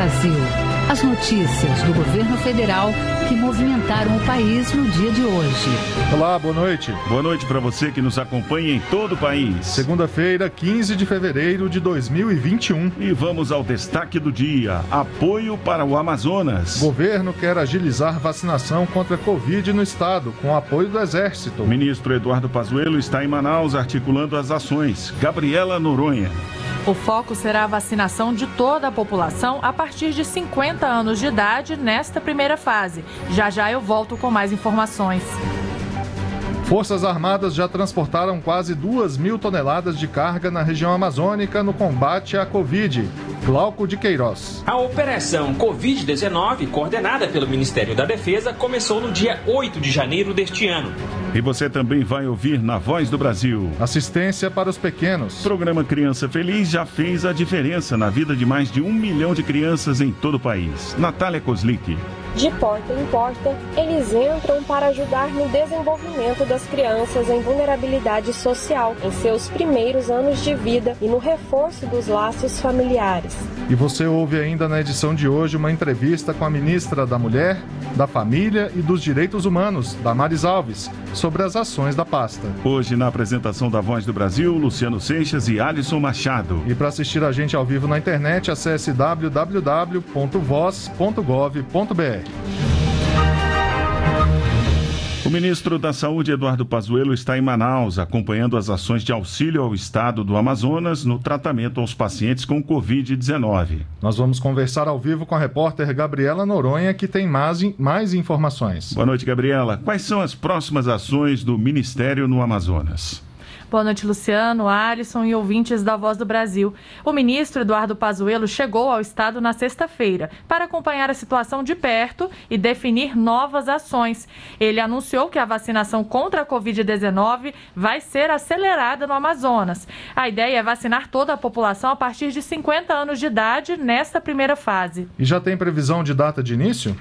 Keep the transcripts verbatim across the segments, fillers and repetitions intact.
Brasil. As notícias do governo federal que movimentaram o país no dia de hoje. Olá, boa noite. Boa noite para você que nos acompanha em todo o país. Segunda-feira, quinze de fevereiro de dois mil e vinte e um. E vamos ao destaque do dia. Apoio para o Amazonas. Governo quer agilizar vacinação contra a Covid no estado, com apoio do Exército. O ministro Eduardo Pazuello está em Manaus articulando as ações. Gabriela Noronha. O foco será a vacinação de toda a população a partir de cinquenta anos de idade nesta primeira fase. Já já eu volto com mais informações. Forças Armadas já transportaram quase duas mil toneladas de carga na região amazônica no combate à Covid. Glauco de Queiroz. A operação covid dezenove, coordenada pelo Ministério da Defesa, começou no dia oito de janeiro deste ano. E você também vai ouvir na Voz do Brasil. Assistência para os pequenos. O programa Criança Feliz já fez a diferença na vida de mais de um milhão de crianças em todo o país. Natália Kozlik. De porta em porta, eles entram para ajudar no desenvolvimento das crianças em vulnerabilidade social, em seus primeiros anos de vida e no reforço dos laços familiares. E você ouve ainda na edição de hoje uma entrevista com a ministra da Mulher, da Família e dos Direitos Humanos, Damares Alves, sobre as ações da pasta. Hoje, na apresentação da Voz do Brasil, Luciano Seixas e Alisson Machado. E para assistir a gente ao vivo na internet, acesse w w w ponto voz ponto gov ponto b r. O ministro da Saúde, Eduardo Pazuello, está em Manaus, acompanhando as ações de auxílio ao estado do Amazonas no tratamento aos pacientes com covid dezenove. Nós vamos conversar ao vivo com a repórter Gabriela Noronha, que tem mais, mais informações. Boa noite, Gabriela. Quais são as próximas ações do Ministério no Amazonas? Boa noite, Luciano, Alisson e ouvintes da Voz do Brasil. O ministro Eduardo Pazuello chegou ao estado na sexta-feira para acompanhar a situação de perto e definir novas ações. Ele anunciou que a vacinação contra a covid dezenove vai ser acelerada no Amazonas. A ideia é vacinar toda a população a partir de cinquenta anos de idade nesta primeira fase. E já tem previsão de data de início?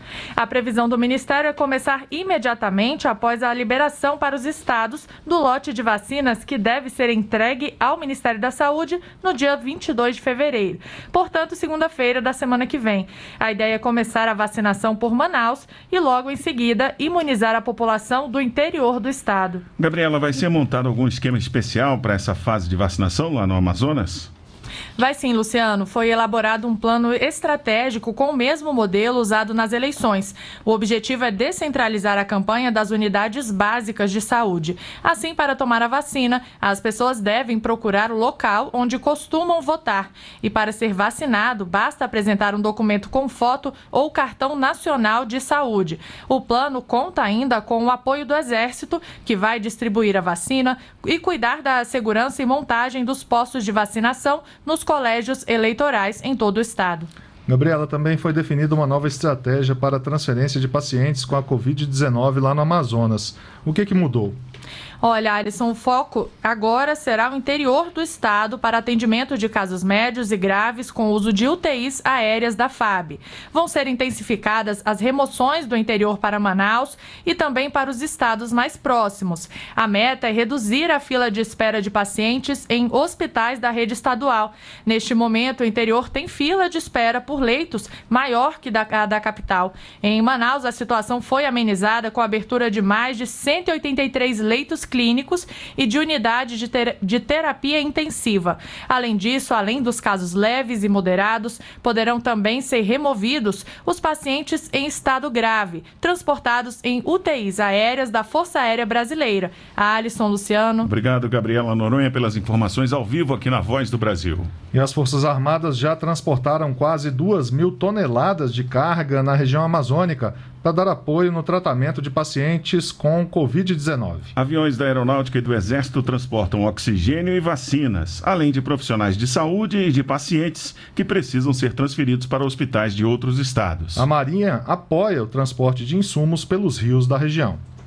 A previsão do Ministério é começar imediatamente após a liberação para os estados do lote de vacinas que deve ser entregue ao Ministério da Saúde no dia vinte e dois de fevereiro. Portanto, segunda-feira da semana que vem. A ideia é começar a vacinação por Manaus e logo em seguida imunizar a população do interior do estado. Gabriela, vai ser montado algum esquema especial para essa fase de vacinação lá no Amazonas? Vai sim, Luciano. Foi elaborado um plano estratégico com o mesmo modelo usado nas eleições. O objetivo é descentralizar a campanha das unidades básicas de saúde. Assim, para tomar a vacina, as pessoas devem procurar o local onde costumam votar. E para ser vacinado, basta apresentar um documento com foto ou cartão nacional de saúde. O plano conta ainda com o apoio do Exército, que vai distribuir a vacina e cuidar da segurança e montagem dos postos de vacinação nos colégios eleitorais em todo o estado. Gabriela, também foi definida uma nova estratégia para a transferência de pacientes com a covid dezenove lá no Amazonas. O que que mudou? Olha, Alisson, o foco agora será o interior do estado para atendimento de casos médios e graves com uso de U T Is aéreas da F A B. Vão ser intensificadas as remoções do interior para Manaus e também para os estados mais próximos. A meta é reduzir a fila de espera de pacientes em hospitais da rede estadual. Neste momento, o interior tem fila de espera por leitos maior que da, a da capital. Em Manaus, a situação foi amenizada com a abertura de mais de cento e oitenta e três leitos clínicos e de unidade de, ter, de terapia intensiva. Além disso, além dos casos leves e moderados, poderão também ser removidos os pacientes em estado grave, transportados em U T Is aéreas da Força Aérea Brasileira. A Alisson, Luciano. Obrigado, Gabriela Noronha, pelas informações ao vivo aqui na Voz do Brasil. E as Forças Armadas já transportaram quase duas mil toneladas de carga na região amazônica para dar apoio no tratamento de pacientes com covid dezenove. Aviões da Aeronáutica e do Exército transportam oxigênio e vacinas, além de profissionais de saúde e de pacientes que precisam ser transferidos para hospitais de outros estados. A Marinha apoia o transporte de insumos pelos rios da região.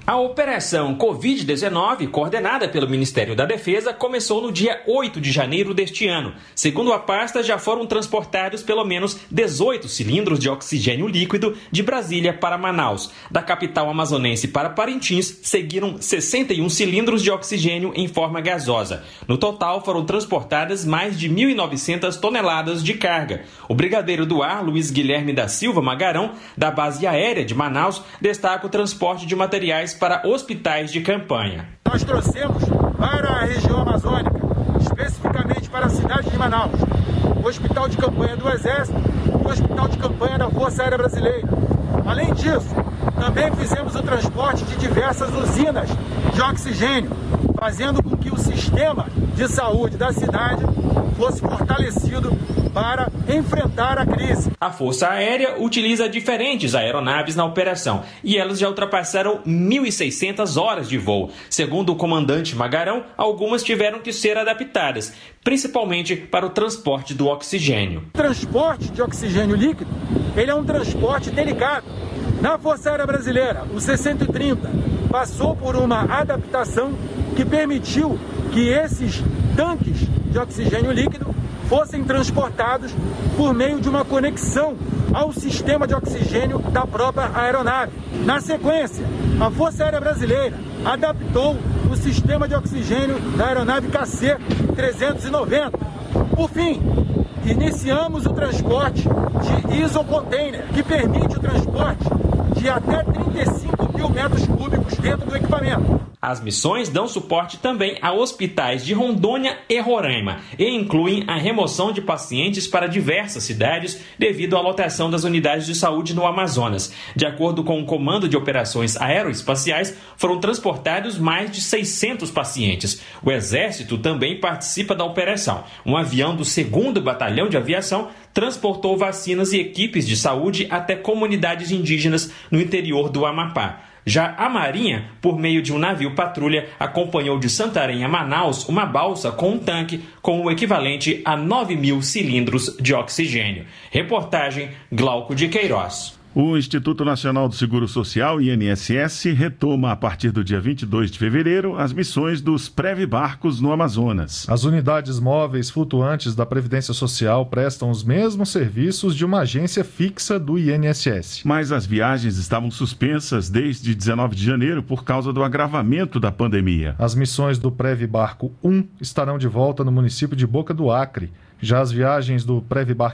A operação covid dezenove, coordenada pelo Ministério da Defesa, começou no dia oito de janeiro deste ano. Segundo a pasta, já foram transportados pelo menos dezoito cilindros de oxigênio líquido de Brasília para Manaus. Da capital amazonense para Parintins, seguiram sessenta e um cilindros de oxigênio em forma gasosa. No total, foram transportadas mais de mil e novecentas toneladas de carga. O brigadeiro do ar, Luiz Guilherme da Silva Magarão, da base aérea de Manaus, destaca o transporte de materiais para hospitais de campanha. Nós trouxemos para a região amazônica, especificamente para a cidade de Manaus, o Hospital de Campanha do Exército e o Hospital de Campanha da Força Aérea Brasileira. Além disso, também fizemos o transporte de diversas usinas de oxigênio, fazendo com que o sistema de saúde da cidade fosse fortalecido para enfrentar a crise. A Força Aérea utiliza diferentes aeronaves na operação e elas já ultrapassaram mil e seiscentas horas de voo. Segundo o comandante Magarão, algumas tiveram que ser adaptadas, principalmente para o transporte do oxigênio. O transporte de oxigênio líquido, ele é um transporte delicado. Na Força Aérea Brasileira, o C cento e trinta passou por uma adaptação que permitiu que esses tanques de oxigênio líquido fossem transportados por meio de uma conexão ao sistema de oxigênio da própria aeronave. Na sequência, a Força Aérea Brasileira adaptou o sistema de oxigênio da aeronave K C trezentos e noventa. Por fim, iniciamos o transporte de isocontainer, que permite o transporte de até trinta e cinco mil metros cúbicos dentro do equipamento. As missões dão suporte também a hospitais de Rondônia e Roraima e incluem a remoção de pacientes para diversas cidades devido à lotação das unidades de saúde no Amazonas. De acordo com o Comando de Operações Aeroespaciais, foram transportados mais de seiscentos pacientes. O Exército também participa da operação. Um avião do segundo Batalhão de Aviação transportou vacinas e equipes de saúde até comunidades indígenas no interior do Amapá. Já a Marinha, por meio de um navio patrulha, acompanhou de Santarém a Manaus uma balsa com um tanque com o equivalente a nove mil cilindros de oxigênio. Reportagem Glauco de Queiroz. O Instituto Nacional do Seguro Social, I N S S, retoma a partir do dia vinte e dois de fevereiro as missões dos Previbarcos no Amazonas. As unidades móveis flutuantes da Previdência Social prestam os mesmos serviços de uma agência fixa do I N S S. Mas as viagens estavam suspensas desde dezenove de janeiro por causa do agravamento da pandemia. As missões do Previbarco um estarão de volta no município de Boca do Acre. Já as viagens do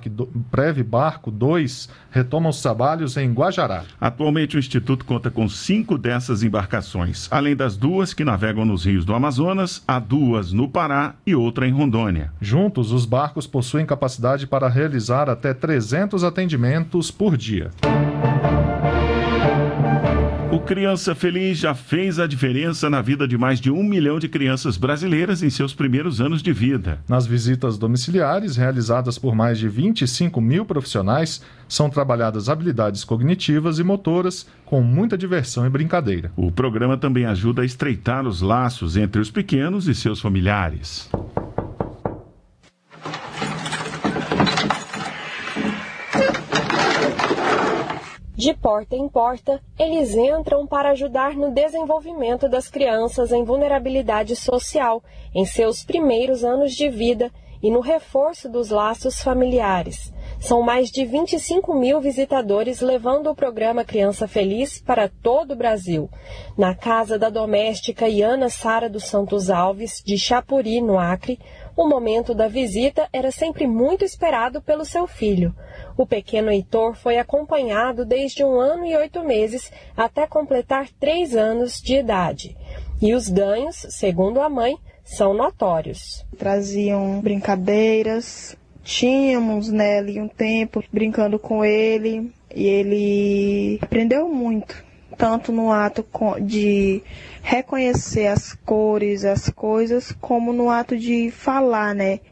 Previbarco dois retomam os trabalhos em Guajará. Atualmente o Instituto conta com cinco dessas embarcações, além das duas que navegam nos rios do Amazonas, há duas no Pará e outra em Rondônia. Juntos, os barcos possuem capacidade para realizar até trezentos atendimentos por dia. O Criança Feliz já fez a diferença na vida de mais de um milhão de crianças brasileiras em seus primeiros anos de vida. Nas visitas domiciliares, realizadas por mais de vinte e cinco mil profissionais, são trabalhadas habilidades cognitivas e motoras, com muita diversão e brincadeira. O programa também ajuda a estreitar os laços entre os pequenos e seus familiares. De porta em porta, eles entram para ajudar no desenvolvimento das crianças em vulnerabilidade social, em seus primeiros anos de vida e no reforço dos laços familiares. São mais de vinte e cinco mil visitadores levando o programa Criança Feliz para todo o Brasil. Na casa da doméstica Iana Sara dos Santos Alves, de Chapuri, no Acre, o momento da visita era sempre muito esperado pelo seu filho. O pequeno Heitor foi acompanhado desde um ano e oito meses até completar três anos de idade. E os ganhos, segundo a mãe, são notórios. Traziam brincadeiras, tínhamos né, ali um tempo brincando com ele e ele aprendeu muito, tanto no ato de reconhecer as cores, as coisas, como no ato de falar, né?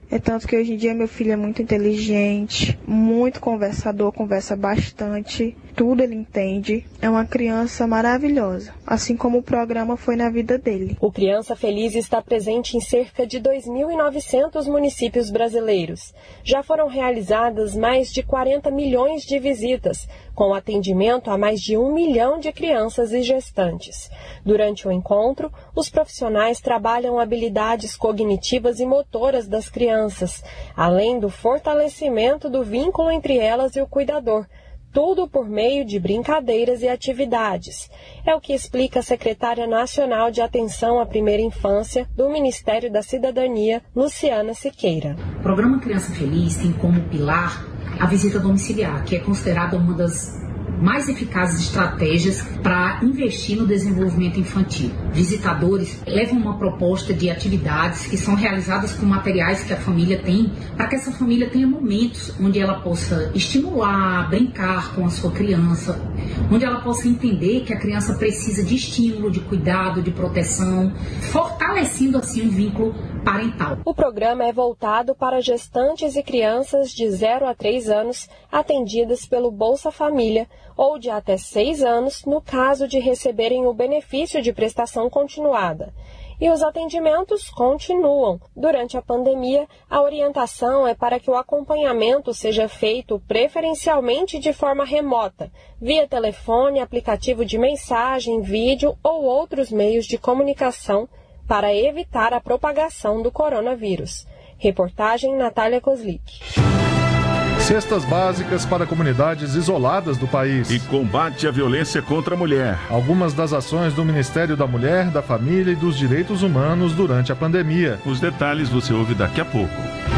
É tanto que hoje em dia meu filho é muito inteligente, muito conversador, conversa bastante, tudo ele entende. É uma criança maravilhosa, assim como o programa foi na vida dele. O Criança Feliz está presente em cerca de dois mil e novecentos municípios brasileiros. Já foram realizadas mais de quarenta milhões de visitas, com atendimento a mais de um milhão de crianças e gestantes. Durante o encontro, os profissionais trabalham habilidades cognitivas e motoras das crianças, além do fortalecimento do vínculo entre elas e o cuidador, tudo por meio de brincadeiras e atividades. É o que explica a secretária nacional de Atenção à Primeira Infância do Ministério da Cidadania, Luciana Siqueira. O Programa Criança Feliz tem como pilar a visita domiciliar, que é considerada uma das mais eficazes estratégias para investir no desenvolvimento infantil. Visitadores levam uma proposta de atividades que são realizadas com materiais que a família tem, para que essa família tenha momentos onde ela possa estimular, brincar com a sua criança, onde ela possa entender que a criança precisa de estímulo, de cuidado, de proteção, fortalecendo assim um vínculo parental. O programa é voltado para gestantes e crianças de zero a três anos atendidas pelo Bolsa Família, ou de até seis anos, no caso de receberem o benefício de prestação continuada. E os atendimentos continuam. Durante a pandemia, a orientação é para que o acompanhamento seja feito preferencialmente de forma remota, via telefone, aplicativo de mensagem, vídeo ou outros meios de comunicação, para evitar a propagação do coronavírus. Reportagem Natália Kozlik. Cestas básicas para comunidades isoladas do país. E combate à violência contra a mulher. Algumas das ações do Ministério da Mulher, da Família e dos Direitos Humanos durante a pandemia. Os detalhes você ouve daqui a pouco.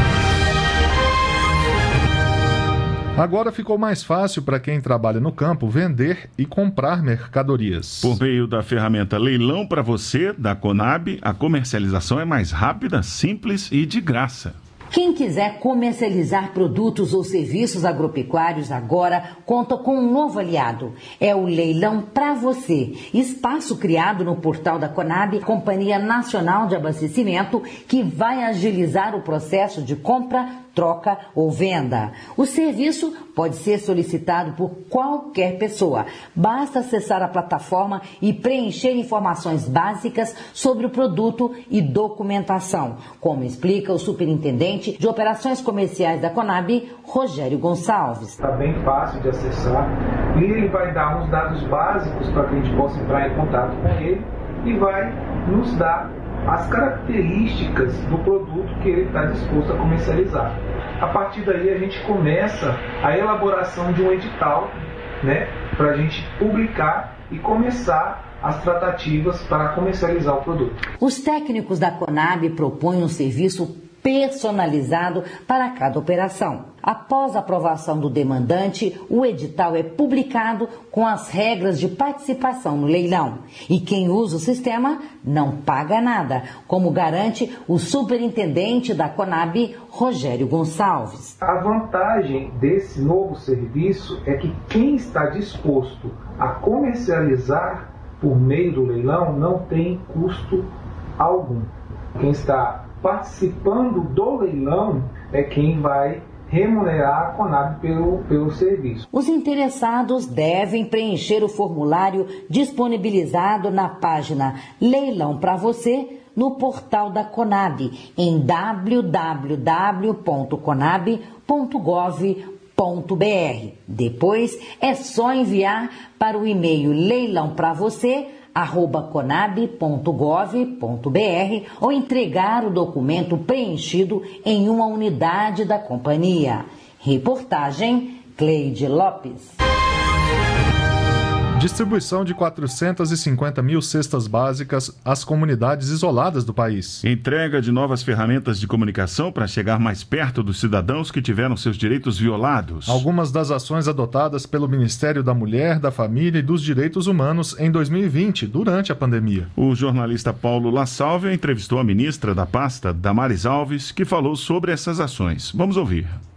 Agora ficou mais fácil para quem trabalha no campo vender e comprar mercadorias. Por meio da ferramenta Leilão para Você, da Conab, a comercialização é mais rápida, simples e de graça. Quem quiser comercializar produtos ou serviços agropecuários agora conta com um novo aliado. É o Leilão Pra Você, espaço criado no portal da Conab, Companhia Nacional de Abastecimento, que vai agilizar o processo de compra, troca ou venda. O serviço pode ser solicitado por qualquer pessoa. Basta acessar a plataforma e preencher informações básicas sobre o produto e documentação, como explica o superintendente de Operações Comerciais da Conab, Rogério Gonçalves. Está bem fácil de acessar e ele vai dar uns dados básicos para que a gente possa entrar em contato com ele e vai nos dar as características do produto que ele está disposto a comercializar. A partir daí a gente começa a elaboração de um edital, né, para a gente publicar e começar as tratativas para comercializar o produto. Os técnicos da Conab propõem um serviço personalizado para cada operação. Após a aprovação do demandante, o edital é publicado com as regras de participação no leilão. E quem usa o sistema não paga nada, como garante o superintendente da Conab, Rogério Gonçalves. A vantagem desse novo serviço é que quem está disposto a comercializar por meio do leilão não tem custo algum. Quem está participando do leilão é quem vai remunerar a Conab pelo, pelo serviço. Os interessados devem preencher o formulário disponibilizado na página Leilão Pra Você no portal da Conab em w w w ponto conab ponto gov ponto b r. Depois é só enviar para o e-mail leilão pra você arroba conab ponto gov ponto b r ou entregar o documento preenchido em uma unidade da companhia. Reportagem Cleide Lopes. Distribuição de quatrocentas e cinquenta mil cestas básicas às comunidades isoladas do país. Entrega de novas ferramentas de comunicação para chegar mais perto dos cidadãos que tiveram seus direitos violados. Algumas das ações adotadas pelo Ministério da Mulher, da Família e dos Direitos Humanos em dois mil e vinte, durante a pandemia. O jornalista Paulo La Sálvia entrevistou a ministra da pasta, Damares Alves, que falou sobre essas ações. Vamos ouvir.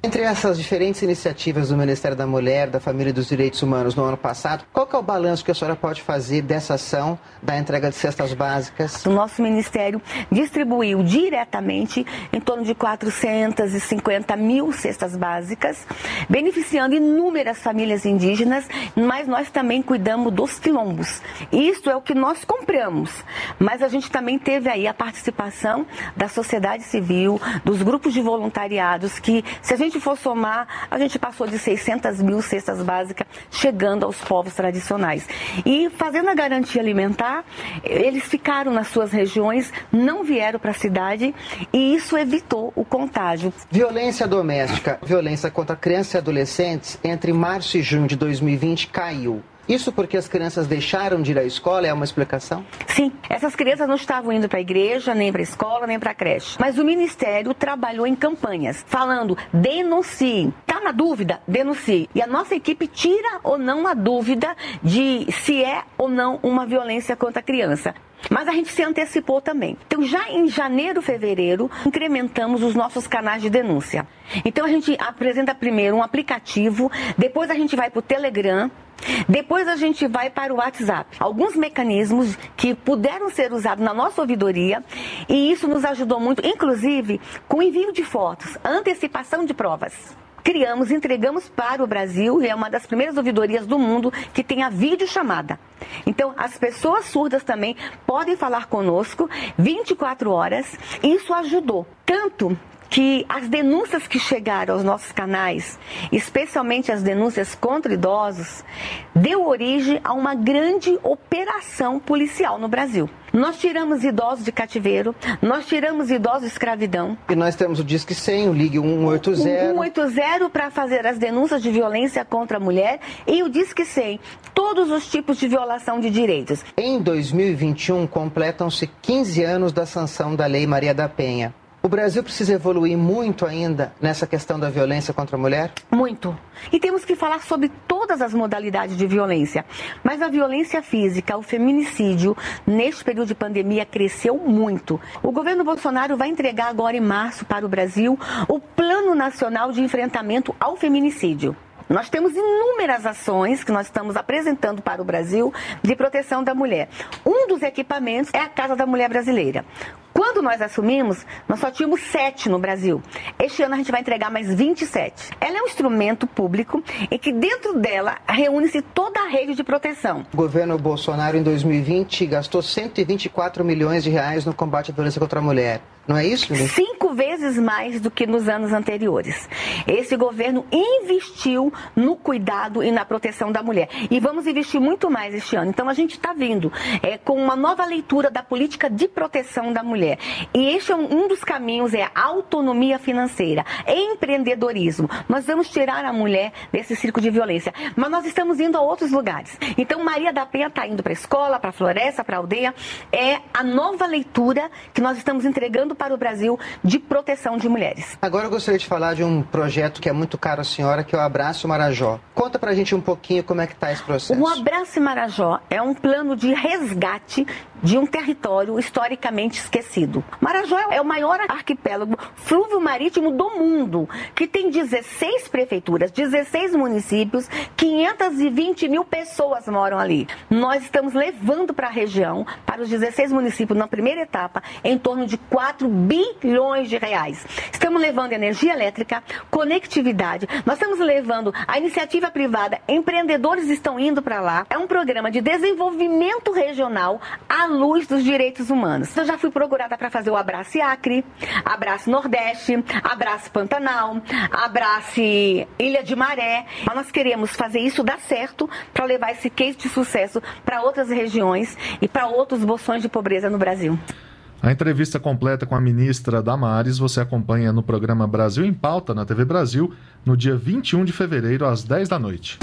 Entre essas diferentes iniciativas do Ministério da Mulher, da Família e dos Direitos Humanos no ano passado, qual que é o balanço que a senhora pode fazer dessa ação da entrega de cestas básicas? O nosso Ministério distribuiu diretamente em torno de quatrocentas e cinquenta mil cestas básicas, beneficiando inúmeras famílias indígenas, mas nós também cuidamos dos quilombos. Isso é o que nós compramos, mas a gente também teve aí a participação da sociedade civil, dos grupos de voluntariados, que se a gente for somar, a gente passou de seiscentas mil cestas básicas chegando aos povos tradicionais. E fazendo a garantia alimentar, eles ficaram nas suas regiões, não vieram para a cidade e isso evitou o contágio. Violência doméstica, violência contra crianças e adolescentes, entre março e junho de dois mil e vinte caiu. Isso porque as crianças deixaram de ir à escola? É uma explicação? Sim, essas crianças não estavam indo para a igreja, nem para a escola, nem para a creche. Mas o Ministério trabalhou em campanhas, falando, denuncie. Está na dúvida? Denuncie. E a nossa equipe tira ou não a dúvida de se é ou não uma violência contra a criança. Mas a gente se antecipou também. Então, já em janeiro, fevereiro, incrementamos os nossos canais de denúncia. Então, a gente apresenta primeiro um aplicativo, depois a gente vai para o Telegram, depois a gente vai para o WhatsApp. Alguns mecanismos que puderam ser usados na nossa ouvidoria e isso nos ajudou muito, inclusive com envio de fotos, antecipação de provas. Criamos, entregamos para o Brasil e é uma das primeiras ouvidorias do mundo que tem a videochamada. Então, as pessoas surdas também podem falar conosco vinte e quatro horas. Isso ajudou tanto que as denúncias que chegaram aos nossos canais, especialmente as denúncias contra idosos, deu origem a uma grande operação policial no Brasil. Nós tiramos idosos de cativeiro, nós tiramos idosos de escravidão. E nós temos o Disque cem, o Ligue um oito zero. O um oito zero para fazer as denúncias de violência contra a mulher e o Disque cem, todos os tipos de violação de direitos. Em dois mil e vinte e um, completam-se quinze anos da sanção da Lei Maria da Penha. O Brasil precisa evoluir muito ainda nessa questão da violência contra a mulher? Muito. E temos que falar sobre todas as modalidades de violência. Mas a violência física, o feminicídio, neste período de pandemia, cresceu muito. O governo Bolsonaro vai entregar agora em março para o Brasil o Plano Nacional de Enfrentamento ao Feminicídio. Nós temos inúmeras ações que nós estamos apresentando para o Brasil de proteção da mulher. Um dos equipamentos é a Casa da Mulher Brasileira. Quando nós assumimos, nós só tínhamos sete no Brasil. Este ano a gente vai entregar mais vinte e sete. Ela é um instrumento público em que dentro dela reúne-se toda a rede de proteção. O governo Bolsonaro em dois mil e vinte gastou cento e vinte e quatro milhões de reais no combate à violência contra a mulher. Não é isso, Lili? Cinco vezes mais do que nos anos anteriores. Esse governo investiu no cuidado e na proteção da mulher. E vamos investir muito mais este ano. Então a gente está vindo é, com uma nova leitura da política de proteção da mulher. E este é um, um dos caminhos, é a autonomia financeira, empreendedorismo. Nós vamos tirar a mulher desse círculo de violência. Mas nós estamos indo a outros lugares. Então Maria da Penha está indo para a escola, para a floresta, para a aldeia. É a nova leitura que nós estamos entregando para o Brasil de proteção de mulheres. Agora eu gostaria de falar de um projeto que é muito caro à senhora, que é o Abraço Marajó. Conta pra gente um pouquinho como é que está esse processo. O Abraço Marajó é um plano de resgate de um território historicamente esquecido. Marajó é o maior arquipélago flúvio marítimo do mundo, que tem dezesseis prefeituras, dezesseis municípios, quinhentas e vinte mil pessoas moram ali. Nós estamos levando para a região, para os dezesseis municípios, na primeira etapa, em torno de quatro bilhões de reais. Estamos levando energia elétrica, conectividade, nós estamos levando a iniciativa privada, empreendedores estão indo para lá. É um programa de desenvolvimento regional à luz dos direitos humanos. Eu já fui procurada para fazer o Abraço Acre, Abraço Nordeste, Abraço Pantanal, Abraço Ilha de Maré. Mas nós queremos fazer isso dar certo para levar esse case de sucesso para outras regiões e para outros bolsões de pobreza no Brasil. A entrevista completa com a ministra Damares você acompanha no programa Brasil em Pauta, na T V Brasil, no dia vinte e um de fevereiro, às dez da noite.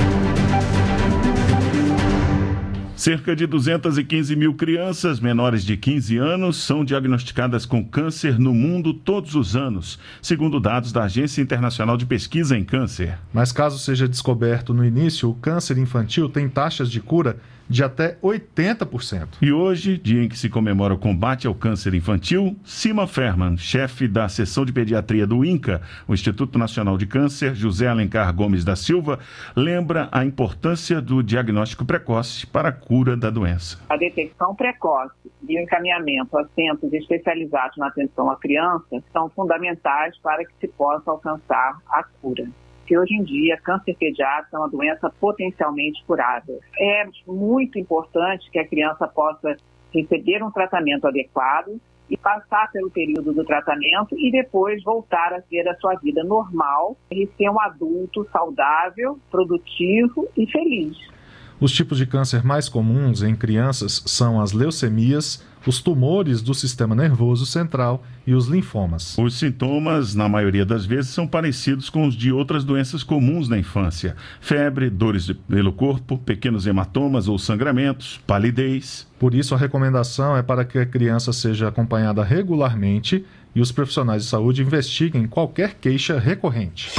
Cerca de duzentas e quinze mil crianças menores de quinze anos são diagnosticadas com câncer no mundo todos os anos, segundo dados da Agência Internacional de Pesquisa em Câncer. Mas caso seja descoberto no início, o câncer infantil tem taxas de cura de até oitenta por cento. E hoje, dia em que se comemora o combate ao câncer infantil, Cima Ferman, chefe da seção de pediatria do INCA, o Instituto Nacional de Câncer, José Alencar Gomes da Silva, lembra a importância do diagnóstico precoce para a cura da doença. A detecção precoce e o encaminhamento a centros especializados na atenção à criança são fundamentais para que se possa alcançar a cura. Que hoje em dia, câncer pediátrico é uma doença potencialmente curável. É muito importante que a criança possa receber um tratamento adequado e passar pelo período do tratamento e depois voltar a ter a sua vida normal e ser um adulto saudável, produtivo e feliz. Os tipos de câncer mais comuns em crianças são as leucemias, os tumores do sistema nervoso central e os linfomas. Os sintomas, na maioria das vezes, são parecidos com os de outras doenças comuns na infância. Febre, dores pelo corpo, pequenos hematomas ou sangramentos, palidez. Por isso, a recomendação é para que a criança seja acompanhada regularmente e os profissionais de saúde investiguem qualquer queixa recorrente.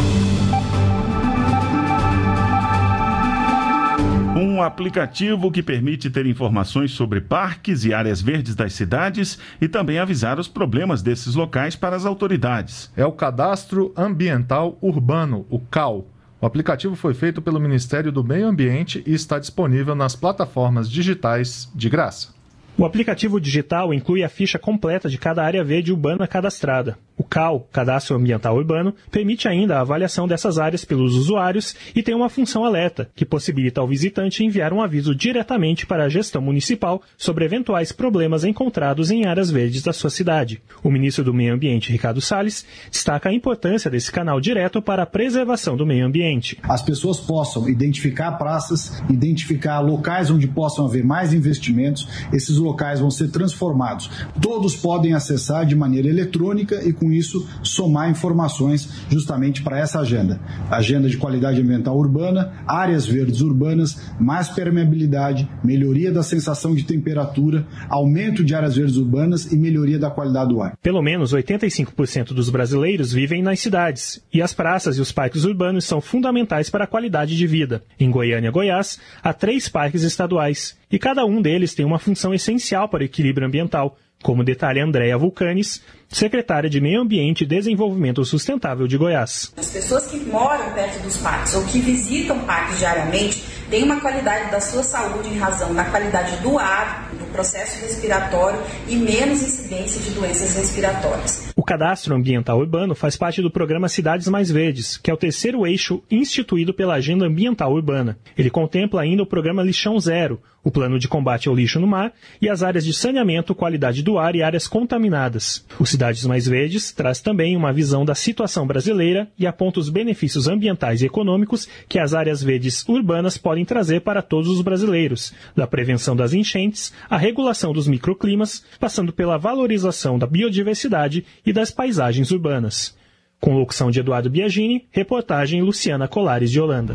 Um aplicativo que permite ter informações sobre parques e áreas verdes das cidades e também avisar os problemas desses locais para as autoridades. É o Cadastro Ambiental Urbano, o C A U. O aplicativo foi feito pelo Ministério do Meio Ambiente e está disponível nas plataformas digitais de graça. O aplicativo digital inclui a ficha completa de cada área verde urbana cadastrada. O C A U, Cadastro Ambiental Urbano, permite ainda a avaliação dessas áreas pelos usuários e tem uma função alerta, que possibilita ao visitante enviar um aviso diretamente para a gestão municipal sobre eventuais problemas encontrados em áreas verdes da sua cidade. O ministro do Meio Ambiente, Ricardo Salles, destaca a importância desse canal direto para a preservação do meio ambiente. As pessoas possam identificar praças, identificar locais onde possam haver mais investimentos, esses locais vão ser transformados. Todos podem acessar de maneira eletrônica e com isso somar informações justamente para essa agenda. Agenda de qualidade ambiental urbana, áreas verdes urbanas, mais permeabilidade, melhoria da sensação de temperatura, aumento de áreas verdes urbanas e melhoria da qualidade do ar. Pelo menos oitenta e cinco por cento dos brasileiros vivem nas cidades e as praças e os parques urbanos são fundamentais para a qualidade de vida. Em Goiânia, Goiás, há três parques estaduais e cada um deles tem uma função essencial para o equilíbrio ambiental, como detalha Andréa Vulcanes, secretária de Meio Ambiente e Desenvolvimento Sustentável de Goiás. As pessoas que moram perto dos parques ou que visitam parques diariamente têm uma qualidade da sua saúde em razão da qualidade do ar, do processo respiratório e menos incidência de doenças respiratórias. O Cadastro Ambiental Urbano faz parte do programa Cidades Mais Verdes, que é o terceiro eixo instituído pela Agenda Ambiental Urbana. Ele contempla ainda o programa Lixão Zero, o plano de combate ao lixo no mar e as áreas de saneamento, qualidade do ar e áreas contaminadas. O Cidades Mais Verdes traz também uma visão da situação brasileira e aponta os benefícios ambientais e econômicos que as áreas verdes urbanas podem trazer para todos os brasileiros, da prevenção das enchentes, à regulação dos microclimas, passando pela valorização da biodiversidade e das paisagens urbanas. Com locução de Eduardo Biagini, reportagem Luciana Colares de Holanda.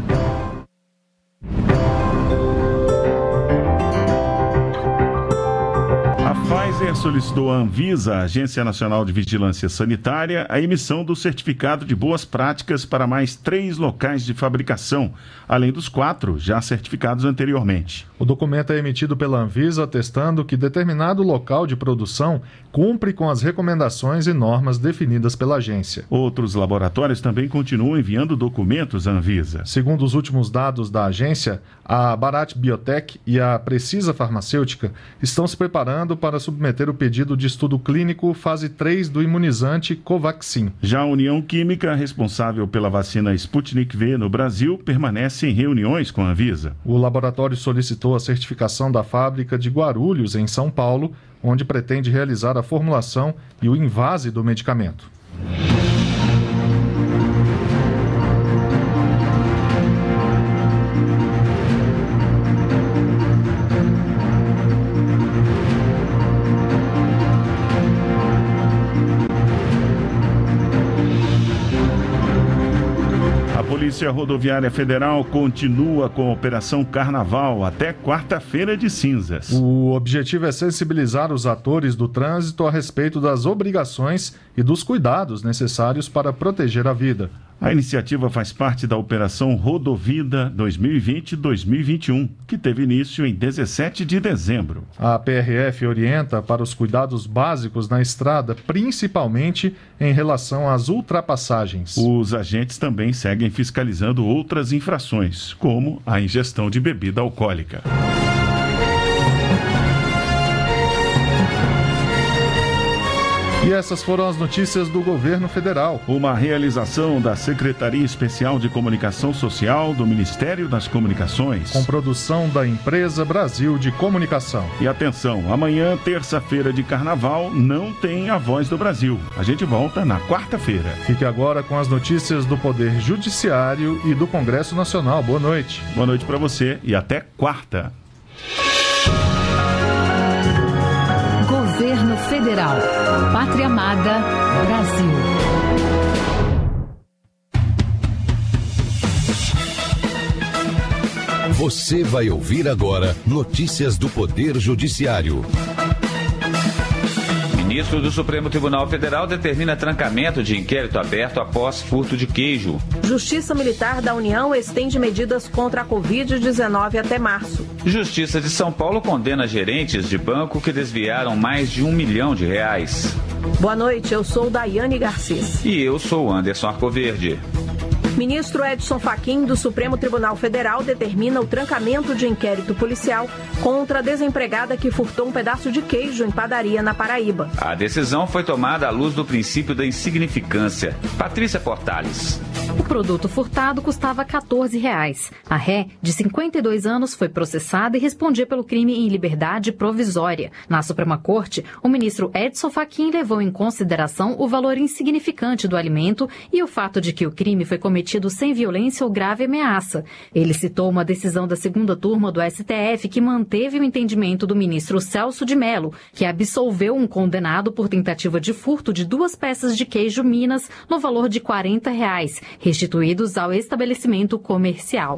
A Pfizer solicitou à Anvisa, Agência Nacional de Vigilância Sanitária, a emissão do certificado de boas práticas para mais três locais de fabricação, além dos quatro já certificados anteriormente. O documento é emitido pela Anvisa atestando que determinado local de produção cumpre com as recomendações e normas definidas pela agência. Outros laboratórios também continuam enviando documentos à Anvisa. Segundo os últimos dados da agência, a Bharat Biotech e a Precisa Farmacêutica estão se preparando para submeter o pedido de estudo clínico fase três do imunizante Covaxin. Já a União Química, responsável pela vacina Sputnik V no Brasil, permanece em reuniões com a Anvisa. O laboratório solicitou a certificação da fábrica de Guarulhos, em São Paulo, onde pretende realizar a formulação e o invase do medicamento. A Polícia Rodoviária Federal continua com a Operação Carnaval até quarta-feira de cinzas. O objetivo é sensibilizar os atores do trânsito a respeito das obrigações e dos cuidados necessários para proteger a vida. A iniciativa faz parte da Operação Rodovida dois mil e vinte a dois mil e vinte e um, que teve início em dezessete de dezembro. A P R F orienta para os cuidados básicos na estrada, principalmente em relação às ultrapassagens. Os agentes também seguem fiscalizando outras infrações, como a ingestão de bebida alcoólica. E essas foram as notícias do governo federal. Uma realização da Secretaria Especial de Comunicação Social do Ministério das Comunicações. Com produção da Empresa Brasil de Comunicação. E atenção, amanhã, terça-feira de carnaval, não tem a Voz do Brasil. A gente volta na quarta-feira. Fique agora com as notícias do Poder Judiciário e do Congresso Nacional. Boa noite. Boa noite para você e até quarta. Governo Federal. Pátria Amada, Brasil. Você vai ouvir agora notícias do Poder Judiciário. Ministro do Supremo Tribunal Federal determina trancamento de inquérito aberto após furto de queijo. Justiça Militar da União estende medidas contra a covid dezenove até março. Justiça de São Paulo condena gerentes de banco que desviaram mais de um milhão de reais. Boa noite, eu sou Daiane Garcês. E eu sou Anderson Arcoverde. Ministro Edson Fachin, do Supremo Tribunal Federal, determina o trancamento de inquérito policial contra a desempregada que furtou um pedaço de queijo em padaria na Paraíba. A decisão foi tomada à luz do princípio da insignificância. Patrícia Portales. O produto furtado custava quatorze reais. A ré, de cinquenta e dois anos, foi processada e respondia pelo crime em liberdade provisória. Na Suprema Corte, o ministro Edson Fachin levou em consideração o valor insignificante do alimento e o fato de que o crime foi cometido sem violência ou grave ameaça. Ele citou uma decisão da segunda turma do S T F que manteve o entendimento do ministro Celso de Mello, que absolveu um condenado por tentativa de furto de duas peças de queijo Minas no valor de quarenta reais, restituídos ao estabelecimento comercial.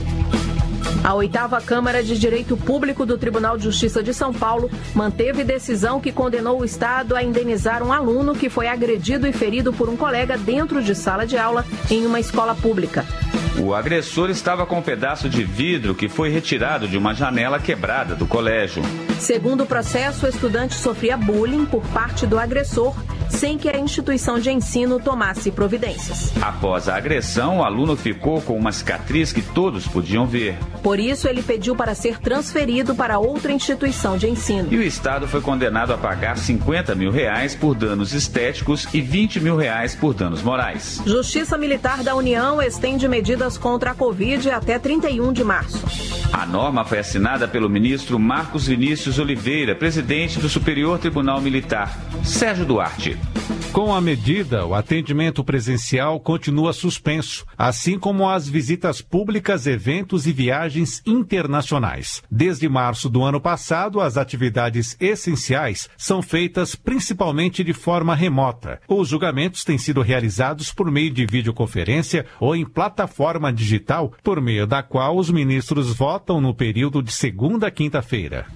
A oitava Câmara de Direito Público do Tribunal de Justiça de São Paulo manteve decisão que condenou o Estado a indenizar um aluno que foi agredido e ferido por um colega dentro de sala de aula em uma escola pública. O agressor estava com um pedaço de vidro que foi retirado de uma janela quebrada do colégio. Segundo o processo, o estudante sofria bullying por parte do agressor, sem que a instituição de ensino tomasse providências. Após a agressão, o aluno ficou com uma cicatriz que todos podiam ver. Por isso, ele pediu para ser transferido para outra instituição de ensino. E o Estado foi condenado a pagar cinquenta mil reais por danos estéticos e vinte mil reais por danos morais. Justiça Militar da União estende medidas contra a Covid até trinta e um de março. A norma foi assinada pelo ministro Marcos Vinícius Oliveira, presidente do Superior Tribunal Militar, Sérgio Duarte. Com a medida, o atendimento presencial continua suspenso, assim como as visitas públicas, eventos e viagens internacionais. Desde março do ano passado, as atividades essenciais são feitas principalmente de forma remota. Os julgamentos têm sido realizados por meio de videoconferência ou em plataforma digital, por meio da qual os ministros votam no período de segunda a quinta-feira.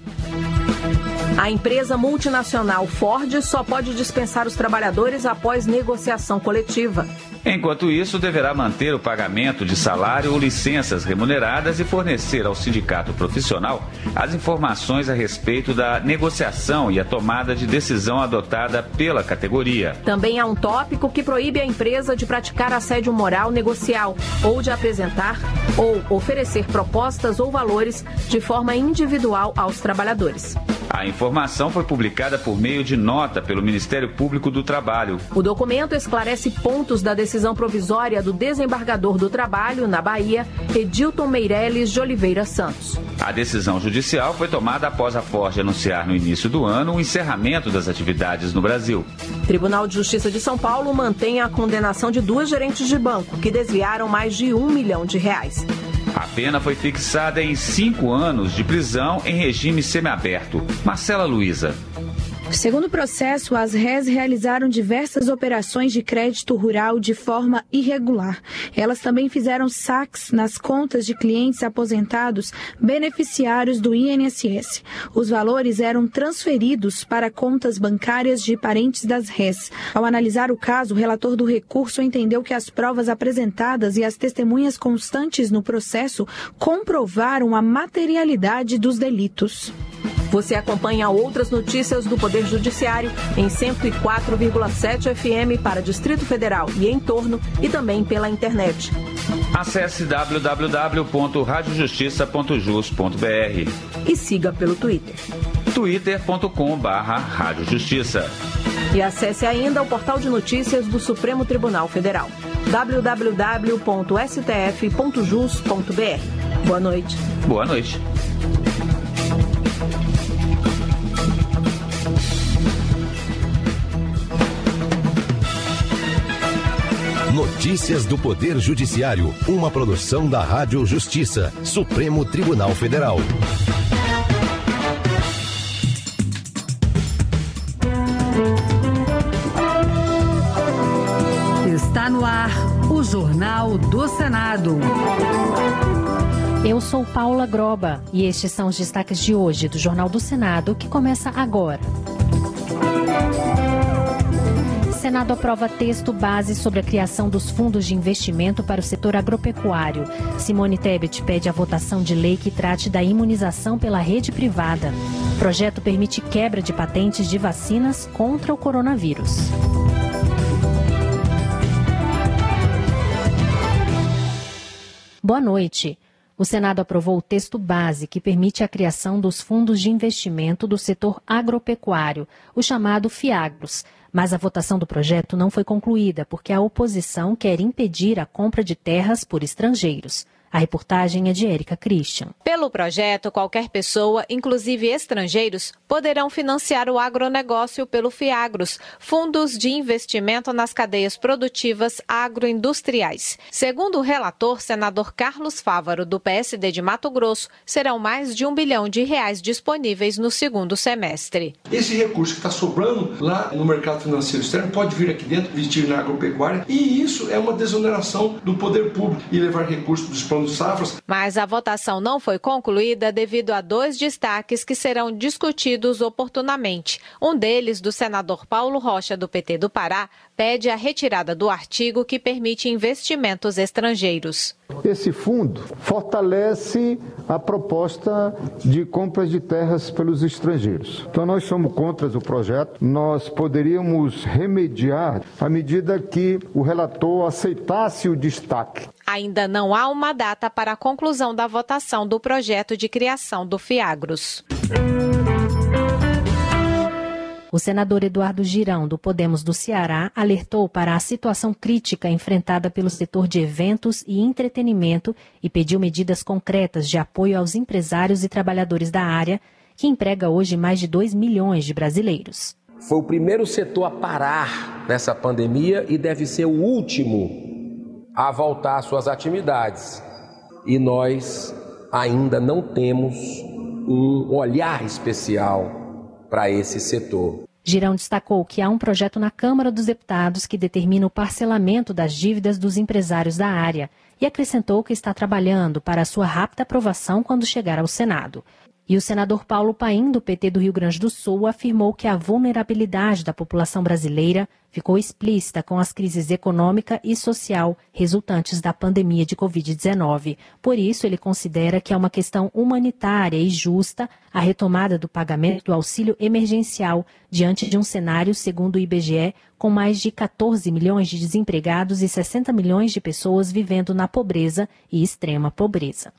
A empresa multinacional Ford só pode dispensar os trabalhadores após negociação coletiva. Enquanto isso, deverá manter o pagamento de salário ou licenças remuneradas e fornecer ao sindicato profissional as informações a respeito da negociação e a tomada de decisão adotada pela categoria. Também há um tópico que proíbe a empresa de praticar assédio moral negocial ou de apresentar ou oferecer propostas ou valores de forma individual aos trabalhadores. A informação foi publicada por meio de nota pelo Ministério Público do Trabalho. O documento esclarece pontos da decisão provisória do desembargador do Trabalho, na Bahia, Edilton Meireles de Oliveira Santos. A decisão judicial foi tomada após a Ford anunciar no início do ano o encerramento das atividades no Brasil. Tribunal de Justiça de São Paulo mantém a condenação de duas gerentes de banco que desviaram mais de um milhão de reais. A pena foi fixada em cinco anos de prisão em regime semiaberto. Marcela Luiza. Segundo o processo, as R E S realizaram diversas operações de crédito rural de forma irregular. Elas também fizeram saques nas contas de clientes aposentados beneficiários do I N S S. Os valores eram transferidos para contas bancárias de parentes das R E S. Ao analisar o caso, o relator do recurso entendeu que as provas apresentadas e as testemunhas constantes no processo comprovaram a materialidade dos delitos. Você acompanha outras notícias do Poder Judiciário em cento e quatro vírgula sete F M para Distrito Federal e em torno e também pela internet. Acesse w w w ponto rádio justiça ponto jus ponto b r e siga pelo Twitter. twitter ponto com barra rádio justiça. E acesse ainda o portal de notícias do Supremo Tribunal Federal, w w w ponto s t f ponto jus ponto b r. Boa noite. Boa noite. Notícias do Poder Judiciário, uma produção da Rádio Justiça, Supremo Tribunal Federal. Está no ar o Jornal do Senado. Eu sou Paula Groba e estes são os destaques de hoje do Jornal do Senado, que começa agora. Senado aprova texto base sobre a criação dos fundos de investimento para o setor agropecuário. Simone Tebet pede a votação de lei que trate da imunização pela rede privada. O projeto permite quebra de patentes de vacinas contra o coronavírus. Boa noite. O Senado aprovou o texto base que permite a criação dos fundos de investimento do setor agropecuário, o chamado FIAGROS. Mas a votação do projeto não foi concluída porque a oposição quer impedir a compra de terras por estrangeiros. A reportagem é de Érica Christian. Pelo projeto, qualquer pessoa, inclusive estrangeiros, poderão financiar o agronegócio pelo FIAGROS, fundos de investimento nas cadeias produtivas agroindustriais. Segundo o relator, senador Carlos Fávaro, do P S D de Mato Grosso, serão mais de um bilhão de reais disponíveis no segundo semestre. Esse recurso que está sobrando lá no mercado financeiro externo pode vir aqui dentro, investir na agropecuária, e isso é uma desoneração do poder público e levar recursos dos planos safras. Mas a votação não foi concluída devido a dois destaques que serão discutidos oportunamente. Um deles, do senador Paulo Rocha, do P T do Pará, pede a retirada do artigo que permite investimentos estrangeiros. Esse fundo fortalece a proposta de compras de terras pelos estrangeiros. Então nós somos contra o projeto. Nós poderíamos remediar à medida que o relator aceitasse o destaque. Ainda não há uma data para a conclusão da votação do projeto de criação do FIAGROS. O senador Eduardo Girão, do Podemos do Ceará, alertou para a situação crítica enfrentada pelo setor de eventos e entretenimento e pediu medidas concretas de apoio aos empresários e trabalhadores da área, que emprega hoje mais de dois milhões de brasileiros. Foi o primeiro setor a parar nessa pandemia e deve ser o último a voltar às suas atividades. E nós ainda não temos um olhar especial para esse setor. Girão destacou que há um projeto na Câmara dos Deputados que determina o parcelamento das dívidas dos empresários da área e acrescentou que está trabalhando para a sua rápida aprovação quando chegar ao Senado. E o senador Paulo Paim, do P T do Rio Grande do Sul, afirmou que a vulnerabilidade da população brasileira ficou explícita com as crises econômica e social resultantes da pandemia de covid dezenove. Por isso, ele considera que é uma questão humanitária e justa a retomada do pagamento do auxílio emergencial diante de um cenário, segundo o I B G E, com mais de quatorze milhões de desempregados e sessenta milhões de pessoas vivendo na pobreza e extrema pobreza.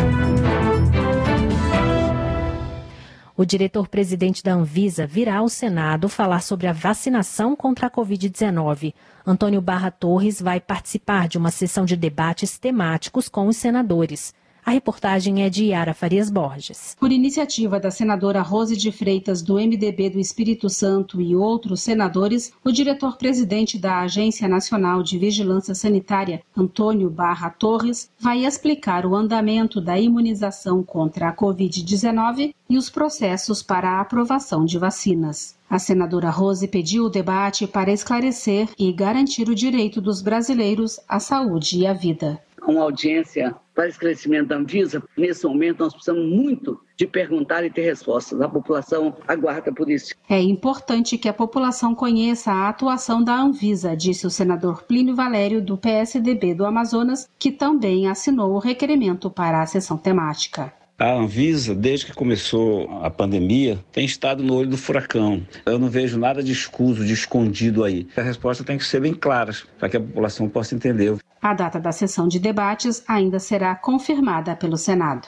O diretor-presidente da Anvisa virá ao Senado falar sobre a vacinação contra a covid dezenove. Antônio Barra Torres vai participar de uma sessão de debates temáticos com os senadores. A reportagem é de Yara Farias Borges. Por iniciativa da senadora Rose de Freitas, do M D B do Espírito Santo e outros senadores, o diretor-presidente da Agência Nacional de Vigilância Sanitária, Antônio Barra Torres, vai explicar o andamento da imunização contra a covid dezenove e os processos para a aprovação de vacinas. A senadora Rose pediu o debate para esclarecer e garantir o direito dos brasileiros à saúde e à vida. Com audiência para esclarecimento da Anvisa, nesse momento nós precisamos muito de perguntar e ter respostas. A população aguarda por isso. É importante que a população conheça a atuação da Anvisa, disse o senador Plínio Valério, do P S D B do Amazonas, que também assinou o requerimento para a sessão temática. A Anvisa, desde que começou a pandemia, tem estado no olho do furacão. Eu não vejo nada de escuso, de escondido aí. A resposta tem que ser bem clara, para que a população possa entender. A data da sessão de debates ainda será confirmada pelo Senado.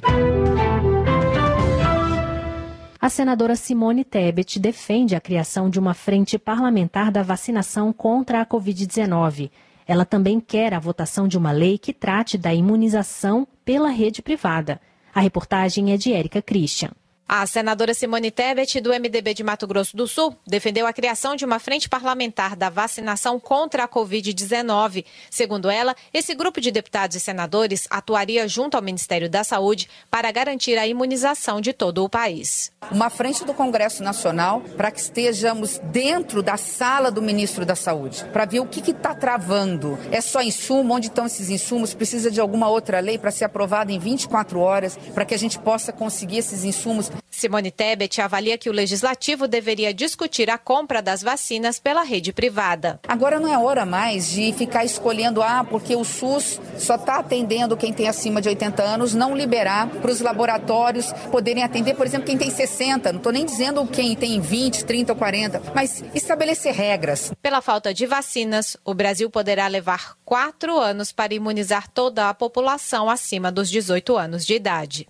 A senadora Simone Tebet defende a criação de uma frente parlamentar da vacinação contra a covid dezenove. Ela também quer a votação de uma lei que trate da imunização pela rede privada. A reportagem é de Érica Christian. A senadora Simone Tebet, do M D B de Mato Grosso do Sul, defendeu a criação de uma frente parlamentar da vacinação contra a covid dezenove. Segundo ela, esse grupo de deputados e senadores atuaria junto ao Ministério da Saúde para garantir a imunização de todo o país. Uma frente do Congresso Nacional para que estejamos dentro da sala do Ministro da Saúde, para ver o que está travando. É só insumo? Onde estão esses insumos? Precisa de alguma outra lei para ser aprovada em vinte e quatro horas, para que a gente possa conseguir esses insumos? Simone Tebet avalia que o Legislativo deveria discutir a compra das vacinas pela rede privada. Agora não é hora mais de ficar escolhendo, ah, porque o SUS só está atendendo quem tem acima de oitenta anos, não liberar para os laboratórios poderem atender, por exemplo, quem tem sessenta. Não estou nem dizendo quem tem vinte, trinta ou quarenta, mas estabelecer regras. Pela falta de vacinas, o Brasil poderá levar quatro anos para imunizar toda a população acima dos dezoito anos de idade.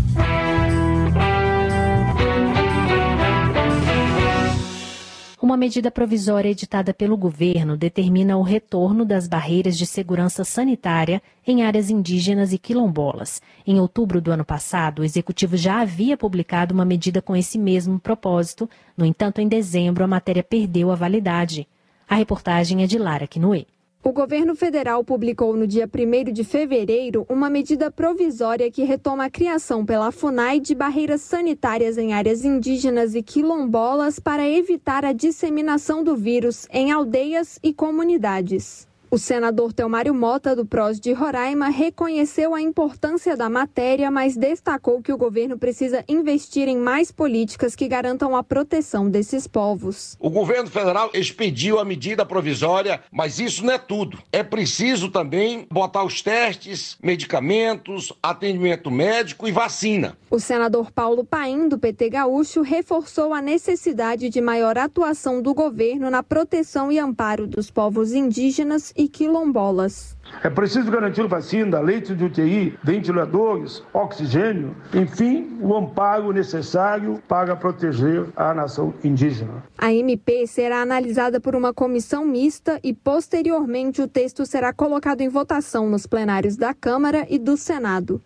Uma medida provisória editada pelo governo determina o retorno das barreiras de segurança sanitária em áreas indígenas e quilombolas. Em outubro do ano passado, o executivo já havia publicado uma medida com esse mesmo propósito. No entanto, em dezembro, a matéria perdeu a validade. A reportagem é de Lara Quinoe. O governo federal publicou no dia primeiro de fevereiro uma medida provisória que retoma a criação pela FUNAI de barreiras sanitárias em áreas indígenas e quilombolas para evitar a disseminação do vírus em aldeias e comunidades. O senador Telmário Mota, do P R O S de Roraima, reconheceu a importância da matéria, mas destacou que o governo precisa investir em mais políticas que garantam a proteção desses povos. O governo federal expediu a medida provisória, mas isso não é tudo. É preciso também botar os testes, medicamentos, atendimento médico e vacina. O senador Paulo Paim, do P T Gaúcho, reforçou a necessidade de maior atuação do governo na proteção e amparo dos povos indígenas e quilombolas. É preciso garantir vacina, leitos de U T I, ventiladores, oxigênio, enfim, o amparo necessário para proteger a nação indígena. A M P será analisada por uma comissão mista e, posteriormente, o texto será colocado em votação nos plenários da Câmara e do Senado.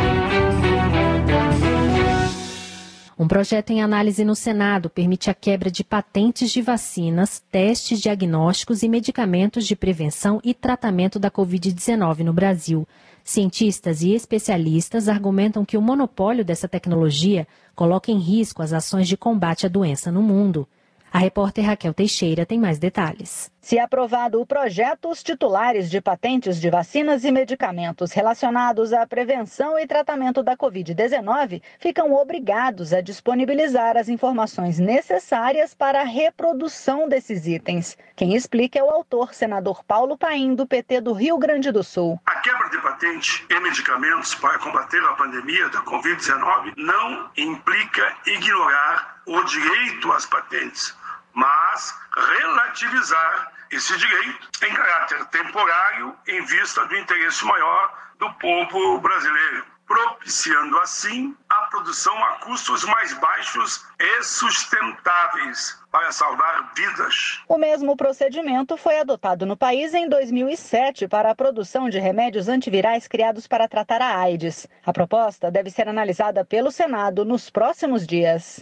Um projeto em análise no Senado permite a quebra de patentes de vacinas, testes diagnósticos e medicamentos de prevenção e tratamento da covid dezenove no Brasil. Cientistas e especialistas argumentam que o monopólio dessa tecnologia coloca em risco as ações de combate à doença no mundo. A repórter Raquel Teixeira tem mais detalhes. Se aprovado o projeto, os titulares de patentes de vacinas e medicamentos relacionados à prevenção e tratamento da covid dezenove ficam obrigados a disponibilizar as informações necessárias para a reprodução desses itens. Quem explica é o autor, senador Paulo Paim, do P T do Rio Grande do Sul. A quebra de patente e medicamentos para combater a pandemia da covid dezenove não implica ignorar o direito às patentes, mas relativizar esse direito em caráter temporário em vista do interesse maior do povo brasileiro. propiciando assim a produção a custos mais baixos e sustentáveis para salvar vidas. O mesmo procedimento foi adotado no país em dois mil e sete para a produção de remédios antivirais criados para tratar a AIDS. A proposta deve ser analisada pelo Senado nos próximos dias.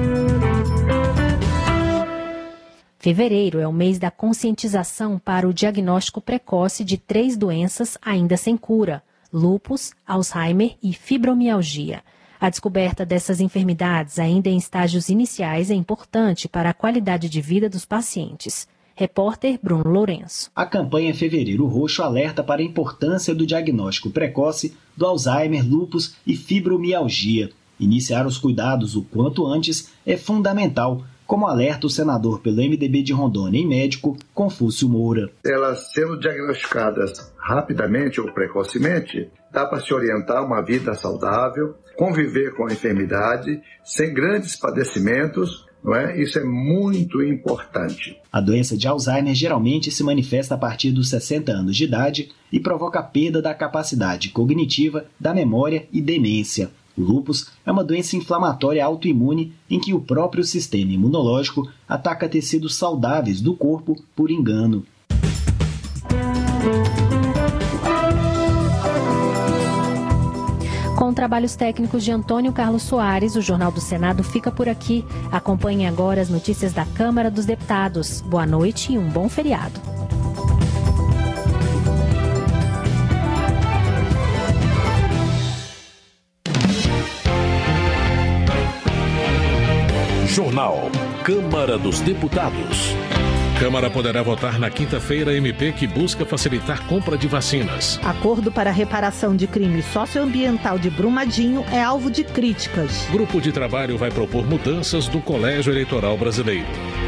Fevereiro é o mês da conscientização para o diagnóstico precoce de três doenças ainda sem cura: lúpus, Alzheimer e fibromialgia. A descoberta dessas enfermidades ainda em estágios iniciais é importante para a qualidade de vida dos pacientes. Repórter Bruno Lourenço. A campanha Fevereiro Roxo alerta para a importância do diagnóstico precoce do Alzheimer, lúpus e fibromialgia. Iniciar os cuidados o quanto antes é fundamental, como alerta o senador pelo M D B de Rondônia e médico Confúcio Moura. Elas sendo diagnosticadas rapidamente ou precocemente, dá para se orientar uma vida saudável, conviver com a enfermidade, sem grandes padecimentos, não é? Isso é muito importante. A doença de Alzheimer geralmente se manifesta a partir dos sessenta anos de idade e provoca perda da capacidade cognitiva, da memória e demência. O lúpus é uma doença inflamatória autoimune em que o próprio sistema imunológico ataca tecidos saudáveis do corpo por engano. Com trabalhos técnicos de Antônio Carlos Soares, o Jornal do Senado fica por aqui. Acompanhe agora as notícias da Câmara dos Deputados. Boa noite e um bom feriado. Jornal Câmara dos Deputados. Câmara poderá votar na quinta-feira M P que busca facilitar compra de vacinas. Acordo para a reparação de crime socioambiental de Brumadinho é alvo de críticas. Grupo de trabalho vai propor mudanças do Colégio Eleitoral Brasileiro.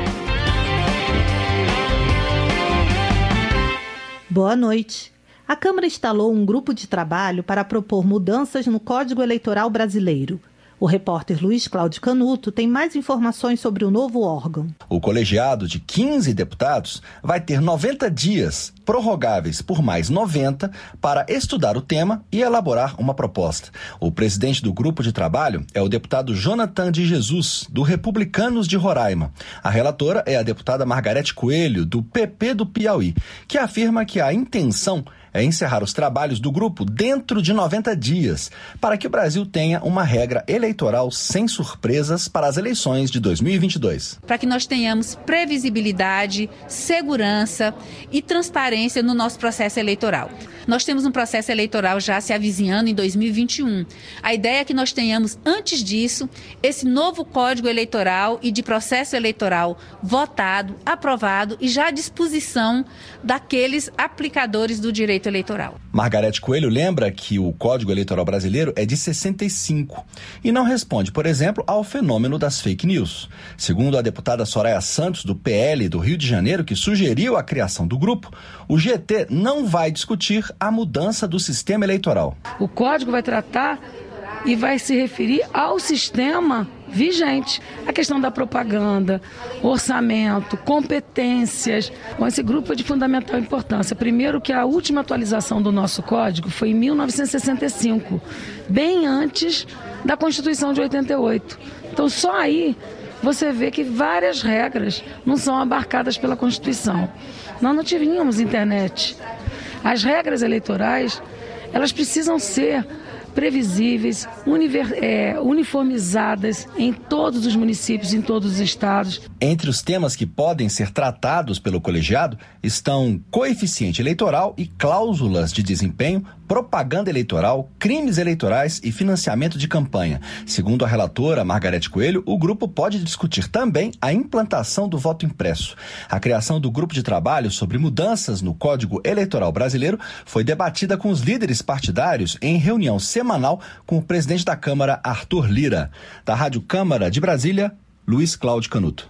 Boa noite. A Câmara instalou um grupo de trabalho para propor mudanças no Código Eleitoral Brasileiro. O repórter Luiz Cláudio Canuto tem mais informações sobre o novo órgão. O colegiado de quinze deputados vai ter noventa dias, prorrogáveis por mais noventa, para estudar o tema e elaborar uma proposta. O presidente do grupo de trabalho é o deputado Jonathan de Jesus, do Republicanos de Roraima. A relatora é a deputada Margarete Coelho, do P P do Piauí, que afirma que a intenção é encerrar os trabalhos do grupo dentro de noventa dias, para que o Brasil tenha uma regra eleitoral sem surpresas para as eleições de dois mil e vinte e dois. Para que nós tenhamos previsibilidade, segurança e transparência no nosso processo eleitoral. Nós temos um processo eleitoral já se avizinhando em dois mil e vinte e um. A ideia é que nós tenhamos, antes disso, esse novo Código Eleitoral e de processo eleitoral votado, aprovado e já à disposição daqueles aplicadores do direito eleitoral. Margarete Coelho lembra que o Código Eleitoral Brasileiro é de sessenta e cinco e não responde, por exemplo, ao fenômeno das fake news. Segundo a deputada Soraya Santos, do P L do Rio de Janeiro, que sugeriu a criação do grupo, o G T não vai discutir a mudança do sistema eleitoral. O Código vai tratar e vai se referir ao sistema vigente. A questão da propaganda, orçamento, competências. Bom, esse grupo é de fundamental importância. Primeiro que a última atualização do nosso código foi em mil novecentos e sessenta e cinco, bem antes da Constituição de oitenta e oito. Então só aí você vê que várias regras não são abarcadas pela Constituição. Nós não tínhamos internet. As regras eleitorais, elas precisam ser previsíveis, univer, é, uniformizadas em todos os municípios, em todos os estados. Entre os temas que podem ser tratados pelo colegiado estão coeficiente eleitoral e cláusulas de desempenho, propaganda eleitoral, crimes eleitorais e financiamento de campanha. Segundo a relatora Margarete Coelho, o grupo pode discutir também a implantação do voto impresso. A criação do grupo de trabalho sobre mudanças no Código Eleitoral Brasileiro foi debatida com os líderes partidários em reunião semanal com o presidente da Câmara, Arthur Lira. Da Rádio Câmara de Brasília, Luiz Cláudio Canuto.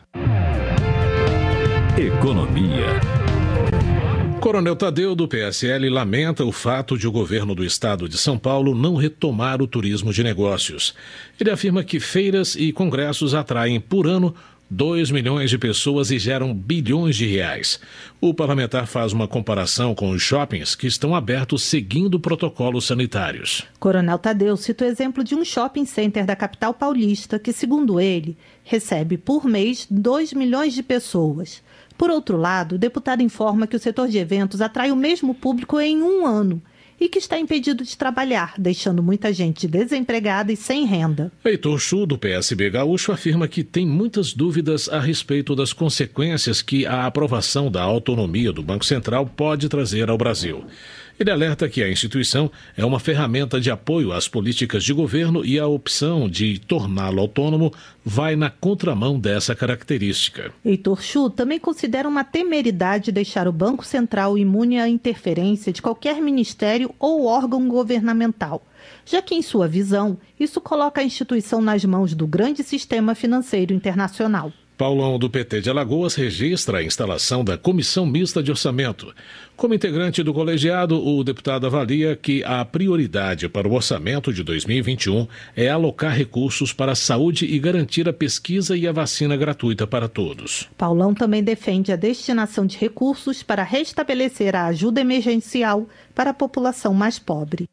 Economia. Coronel Tadeu, do P S L, lamenta o fato de o governo do estado de São Paulo não retomar o turismo de negócios. Ele afirma que feiras e congressos atraem por ano dois milhões de pessoas e geram bilhões de reais. O parlamentar faz uma comparação com os shoppings que estão abertos seguindo protocolos sanitários. Coronel Tadeu cita o exemplo de um shopping center da capital paulista que, segundo ele, recebe por mês dois milhões de pessoas. Por outro lado, o deputado informa que o setor de eventos atrai o mesmo público em um ano e que está impedido de trabalhar, deixando muita gente desempregada e sem renda. Heitor Chu, do P S B gaúcho, afirma que tem muitas dúvidas a respeito das consequências que a aprovação da autonomia do Banco Central pode trazer ao Brasil. Ele alerta que a instituição é uma ferramenta de apoio às políticas de governo e a opção de torná-lo autônomo vai na contramão dessa característica. Heitor Chu também considera uma temeridade deixar o Banco Central imune à interferência de qualquer ministério ou órgão governamental, já que, em sua visão, isso coloca a instituição nas mãos do grande sistema financeiro internacional. Paulão, do P T de Alagoas, registra a instalação da Comissão Mista de Orçamento. Como integrante do colegiado, o deputado avalia que a prioridade para o orçamento de dois mil e vinte e um é alocar recursos para a saúde e garantir a pesquisa e a vacina gratuita para todos. Paulão também defende a destinação de recursos para restabelecer a ajuda emergencial para a população mais pobre.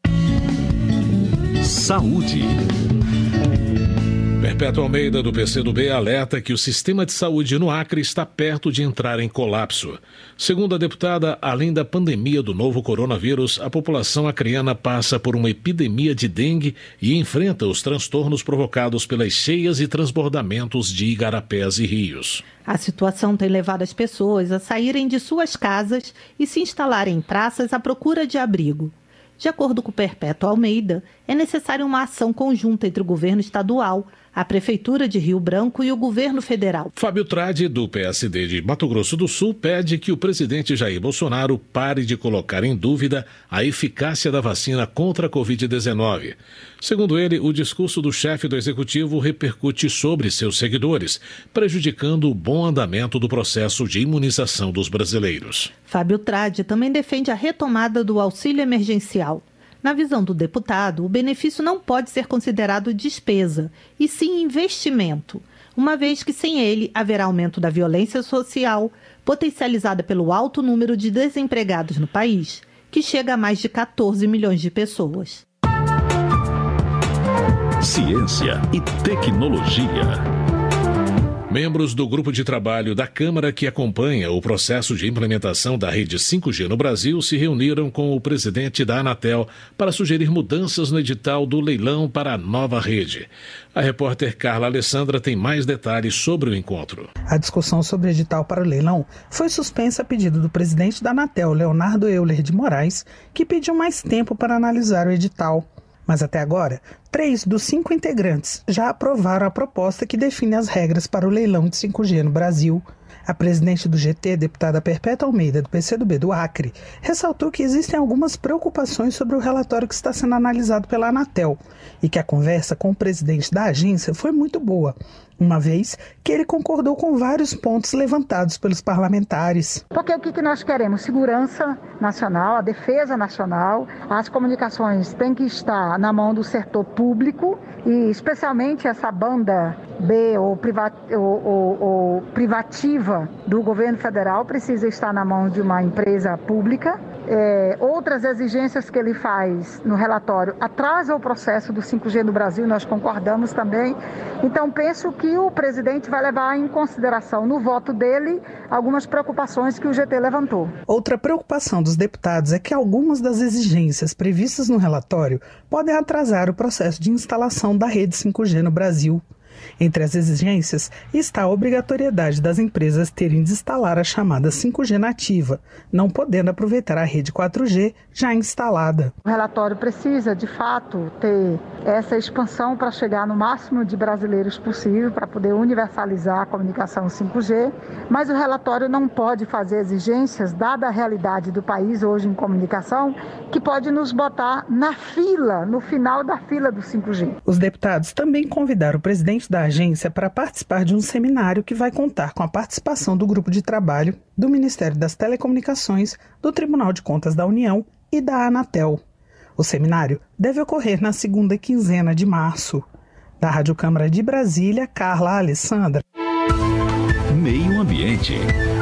Saúde. Perpétua Almeida, do P C do B, alerta que o sistema de saúde no Acre está perto de entrar em colapso. Segundo a deputada, além da pandemia do novo coronavírus, a população acreana passa por uma epidemia de dengue e enfrenta os transtornos provocados pelas cheias e transbordamentos de igarapés e rios. A situação tem levado as pessoas a saírem de suas casas e se instalarem em praças à procura de abrigo. De acordo com Perpétua Almeida, é necessária uma ação conjunta entre o governo estadual, a Prefeitura de Rio Branco e o governo federal. Fábio Trade, do P S D de Mato Grosso do Sul, pede que o presidente Jair Bolsonaro pare de colocar em dúvida a eficácia da vacina contra a covid dezenove. Segundo ele, o discurso do chefe do executivo repercute sobre seus seguidores, prejudicando o bom andamento do processo de imunização dos brasileiros. Fábio Trade também defende a retomada do auxílio emergencial. Na visão do deputado, o benefício não pode ser considerado despesa, e sim investimento, uma vez que sem ele haverá aumento da violência social, potencializada pelo alto número de desempregados no país, que chega a mais de catorze milhões de pessoas. Ciência e tecnologia. Membros do grupo de trabalho da Câmara que acompanha o processo de implementação da rede cinco G no Brasil se reuniram com o presidente da Anatel para sugerir mudanças no edital do leilão para a nova rede. A repórter Carla Alessandra tem mais detalhes sobre o encontro. A discussão sobre o edital para o leilão foi suspensa a pedido do presidente da Anatel, Leonardo Euler de Moraes, que pediu mais tempo para analisar o edital. Mas até agora, três dos cinco integrantes já aprovaram a proposta que define as regras para o leilão de cinco G no Brasil. A presidente do G T, deputada Perpétua Almeida, do P C do B do Acre, ressaltou que existem algumas preocupações sobre o relatório que está sendo analisado pela Anatel e que a conversa com o presidente da agência foi muito boa, uma vez que ele concordou com vários pontos levantados pelos parlamentares. Porque o que nós queremos? Segurança nacional, a defesa nacional, as comunicações têm que estar na mão do setor público e especialmente essa banda B ou, privat, ou, ou, ou privativa do governo federal precisa estar na mão de uma empresa pública. É, outras exigências que ele faz no relatório atrasam o processo do cinco G no Brasil, nós concordamos também. Então penso que o presidente vai levar em consideração no voto dele algumas preocupações que o G T levantou. Outra preocupação dos deputados é que algumas das exigências previstas no relatório podem atrasar o processo de instalação da rede cinco G no Brasil. Entre as exigências está a obrigatoriedade das empresas terem de instalar a chamada cinco G nativa, não podendo aproveitar a rede quatro G já instalada. O relatório precisa, de fato, ter essa expansão para chegar no máximo de brasileiros possível, para poder universalizar a comunicação cinco G, mas o relatório não pode fazer exigências, dada a realidade do país hoje em comunicação, que pode nos botar na fila, no final da fila do cinco G. Os deputados também convidaram o presidente da agência para participar de um seminário que vai contar com a participação do grupo de trabalho, do Ministério das Telecomunicações, do Tribunal de Contas da União e da Anatel. O seminário deve ocorrer na segunda quinzena de março. Da Rádio Câmara de Brasília, Carla Alessandra. gente.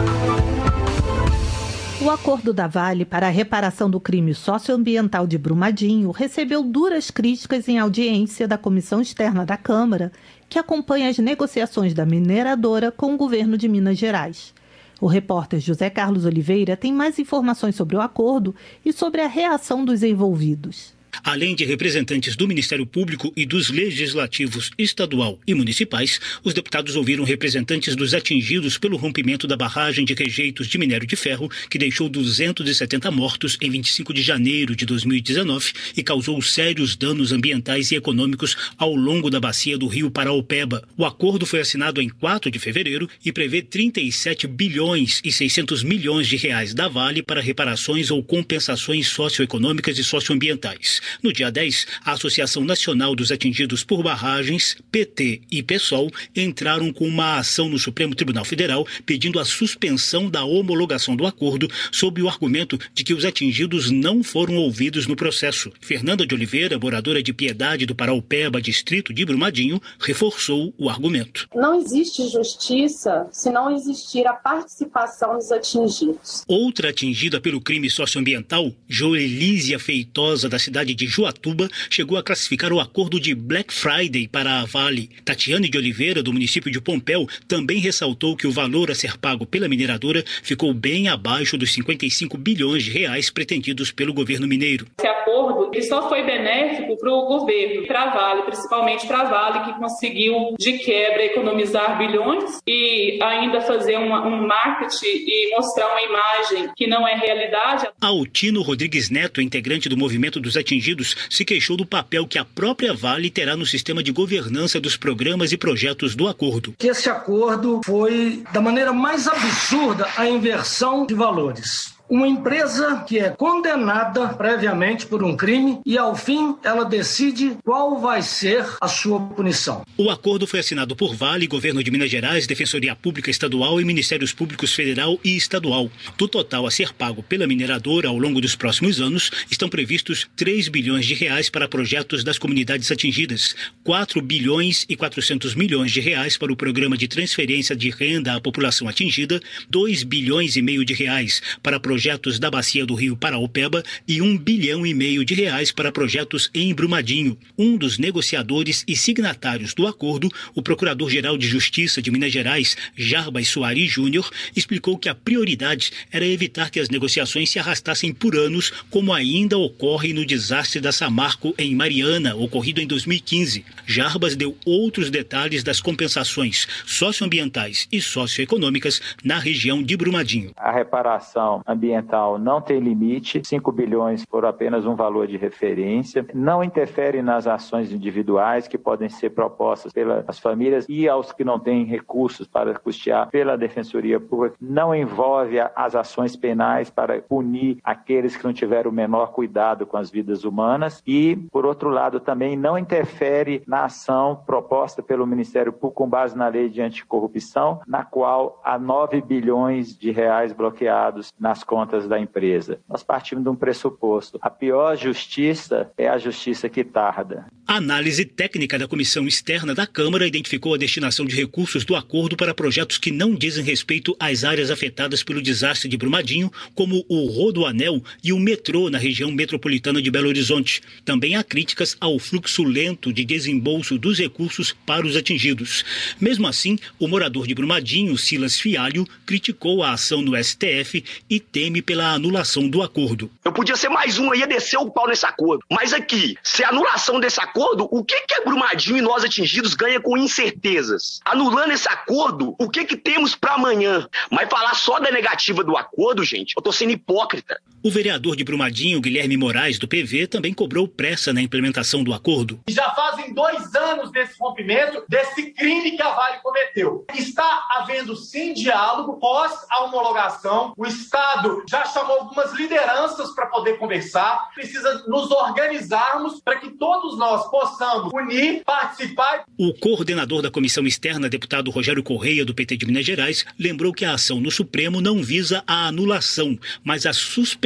O acordo da Vale para a reparação do crime socioambiental de Brumadinho recebeu duras críticas em audiência da Comissão Externa da Câmara, que acompanha as negociações da mineradora com o governo de Minas Gerais. O repórter José Carlos Oliveira tem mais informações sobre o acordo e sobre a reação dos envolvidos. Além de representantes do Ministério Público e dos legislativos estadual e municipais, os deputados ouviram representantes dos atingidos pelo rompimento da barragem de rejeitos de minério de ferro, que deixou duzentos e setenta mortos em vinte e cinco de janeiro de dois mil e dezenove e causou sérios danos ambientais e econômicos ao longo da bacia do rio Paraopeba. O acordo foi assinado em quatro de fevereiro e prevê trinta e sete bilhões e seiscentos milhões de reais da Vale para reparações ou compensações socioeconômicas e socioambientais. No dia dez, a Associação Nacional dos Atingidos por Barragens, P T e PSOL, entraram com uma ação no Supremo Tribunal Federal pedindo a suspensão da homologação do acordo sob o argumento de que os atingidos não foram ouvidos no processo. Fernanda de Oliveira, moradora de Piedade do Paraopeba, distrito de Brumadinho, reforçou o argumento. Não existe justiça se não existir a participação dos atingidos. Outra atingida pelo crime socioambiental, Joelísia Feitosa, da cidade de Juatuba, chegou a classificar o acordo de Black Friday para a Vale. Tatiane de Oliveira, do município de Pompéu, também ressaltou que o valor a ser pago pela mineradora ficou bem abaixo dos cinquenta e cinco bilhões de reais pretendidos pelo governo mineiro. Esse acordo ele só foi benéfico para o governo, para a Vale, principalmente para a Vale, que conseguiu de quebra economizar bilhões e ainda fazer uma, um marketing e mostrar uma imagem que não é realidade. Altino Rodrigues Neto, integrante do movimento dos atingidos, se queixou do papel que a própria Vale terá no sistema de governança dos programas e projetos do acordo. Esse acordo foi, da maneira mais absurda, a inversão de valores. Uma empresa que é condenada previamente por um crime e, ao fim, ela decide qual vai ser a sua punição. O acordo foi assinado por Vale, Governo de Minas Gerais, Defensoria Pública Estadual e Ministérios Públicos Federal e Estadual. Do total a ser pago pela mineradora ao longo dos próximos anos, estão previstos três bilhões de reais para projetos das comunidades atingidas, quatro bilhões e quatrocentos milhões de reais para o programa de transferência de renda à população atingida, dois bilhões e meio de reais para projetos projetos da bacia do rio Paraopeba e um bilhão e meio de reais para projetos em Brumadinho. Um dos negociadores e signatários do acordo, o Procurador-Geral de Justiça de Minas Gerais, Jarbas Soares Júnior, explicou que a prioridade era evitar que as negociações se arrastassem por anos, como ainda ocorre no desastre da Samarco em Mariana, ocorrido em dois mil e quinze. Jarbas deu outros detalhes das compensações socioambientais e socioeconômicas na região de Brumadinho. A reparação ambiental não tem limite, cinco bilhões por apenas um valor de referência, não interfere nas ações individuais que podem ser propostas pelas famílias e aos que não têm recursos para custear pela Defensoria Pública, não envolve as ações penais para punir aqueles que não tiveram o menor cuidado com as vidas humanas e, por outro lado, também não interfere na ação proposta pelo Ministério Público com base na lei de anticorrupção, na qual há nove bilhões de reais bloqueados nas contas da empresa. Nós partimos de um pressuposto. A pior justiça é a justiça que tarda. A análise técnica da Comissão Externa da Câmara identificou a destinação de recursos do acordo para projetos que não dizem respeito às áreas afetadas pelo desastre de Brumadinho, como o Rodoanel e o metrô na região metropolitana de Belo Horizonte. Também há críticas ao fluxo lento de desembolso dos recursos para os atingidos. Mesmo assim, o morador de Brumadinho, Silas Fialho, criticou a ação no S T F e teme pela anulação do acordo. Eu podia ser mais um aí a descer o pau nesse acordo. Mas aqui, se a anulação desse acordo, o que que é Brumadinho e nós atingidos ganha com incertezas? Anulando esse acordo, o que que temos para amanhã? Mas falar só da negativa do acordo, gente, eu tô sendo hipócrita. O vereador de Brumadinho, Guilherme Moraes, do P V, também cobrou pressa na implementação do acordo. Já fazem dois anos desse rompimento, desse crime que a Vale cometeu. Está havendo sim diálogo pós a homologação. O Estado já chamou algumas lideranças para poder conversar. Precisa nos organizarmos para que todos nós possamos unir, participar. O coordenador da Comissão Externa, deputado Rogério Correia, do P T de Minas Gerais, lembrou que a ação no Supremo não visa a anulação, mas a suspensão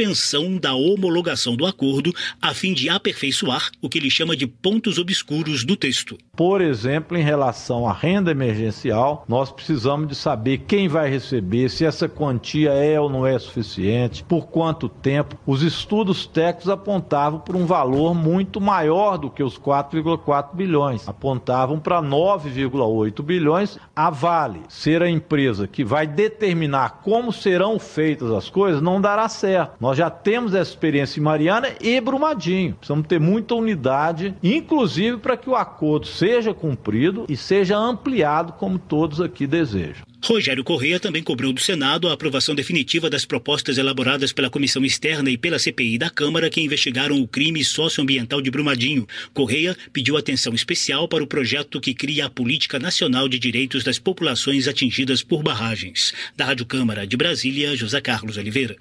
suspensão da homologação do acordo a fim de aperfeiçoar o que ele chama de pontos obscuros do texto. Por exemplo, em relação à renda emergencial, nós precisamos de saber quem vai receber, se essa quantia é ou não é suficiente, por quanto tempo. Os estudos técnicos apontavam para um valor muito maior do que os quatro vírgula quatro bilhões. Apontavam para nove vírgula oito bilhões. A Vale ser a empresa que vai determinar como serão feitas as coisas, não dará certo. Nós já temos essa experiência em Mariana e Brumadinho. Precisamos ter muita unidade, inclusive para que o acordo seja cumprido e seja ampliado como todos aqui desejam. Rogério Correia também cobrou do Senado a aprovação definitiva das propostas elaboradas pela Comissão Externa e pela C P I da Câmara que investigaram o crime socioambiental de Brumadinho. Correia pediu atenção especial para o projeto que cria a Política Nacional de Direitos das Populações Atingidas por Barragens. Da Rádio Câmara de Brasília, José Carlos Oliveira.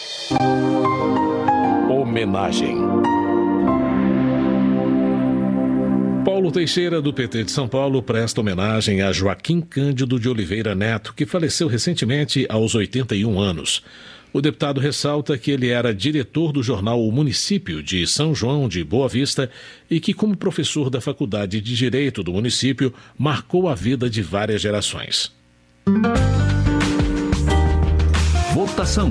Homenagem. Paulo Teixeira, do P T de São Paulo, presta homenagem a Joaquim Cândido de Oliveira Neto, que faleceu recentemente aos oitenta e um anos. O deputado ressalta que ele era diretor do jornal O Município de São João de Boa Vista e que, como professor da Faculdade de Direito do município, marcou a vida de várias gerações. Votação.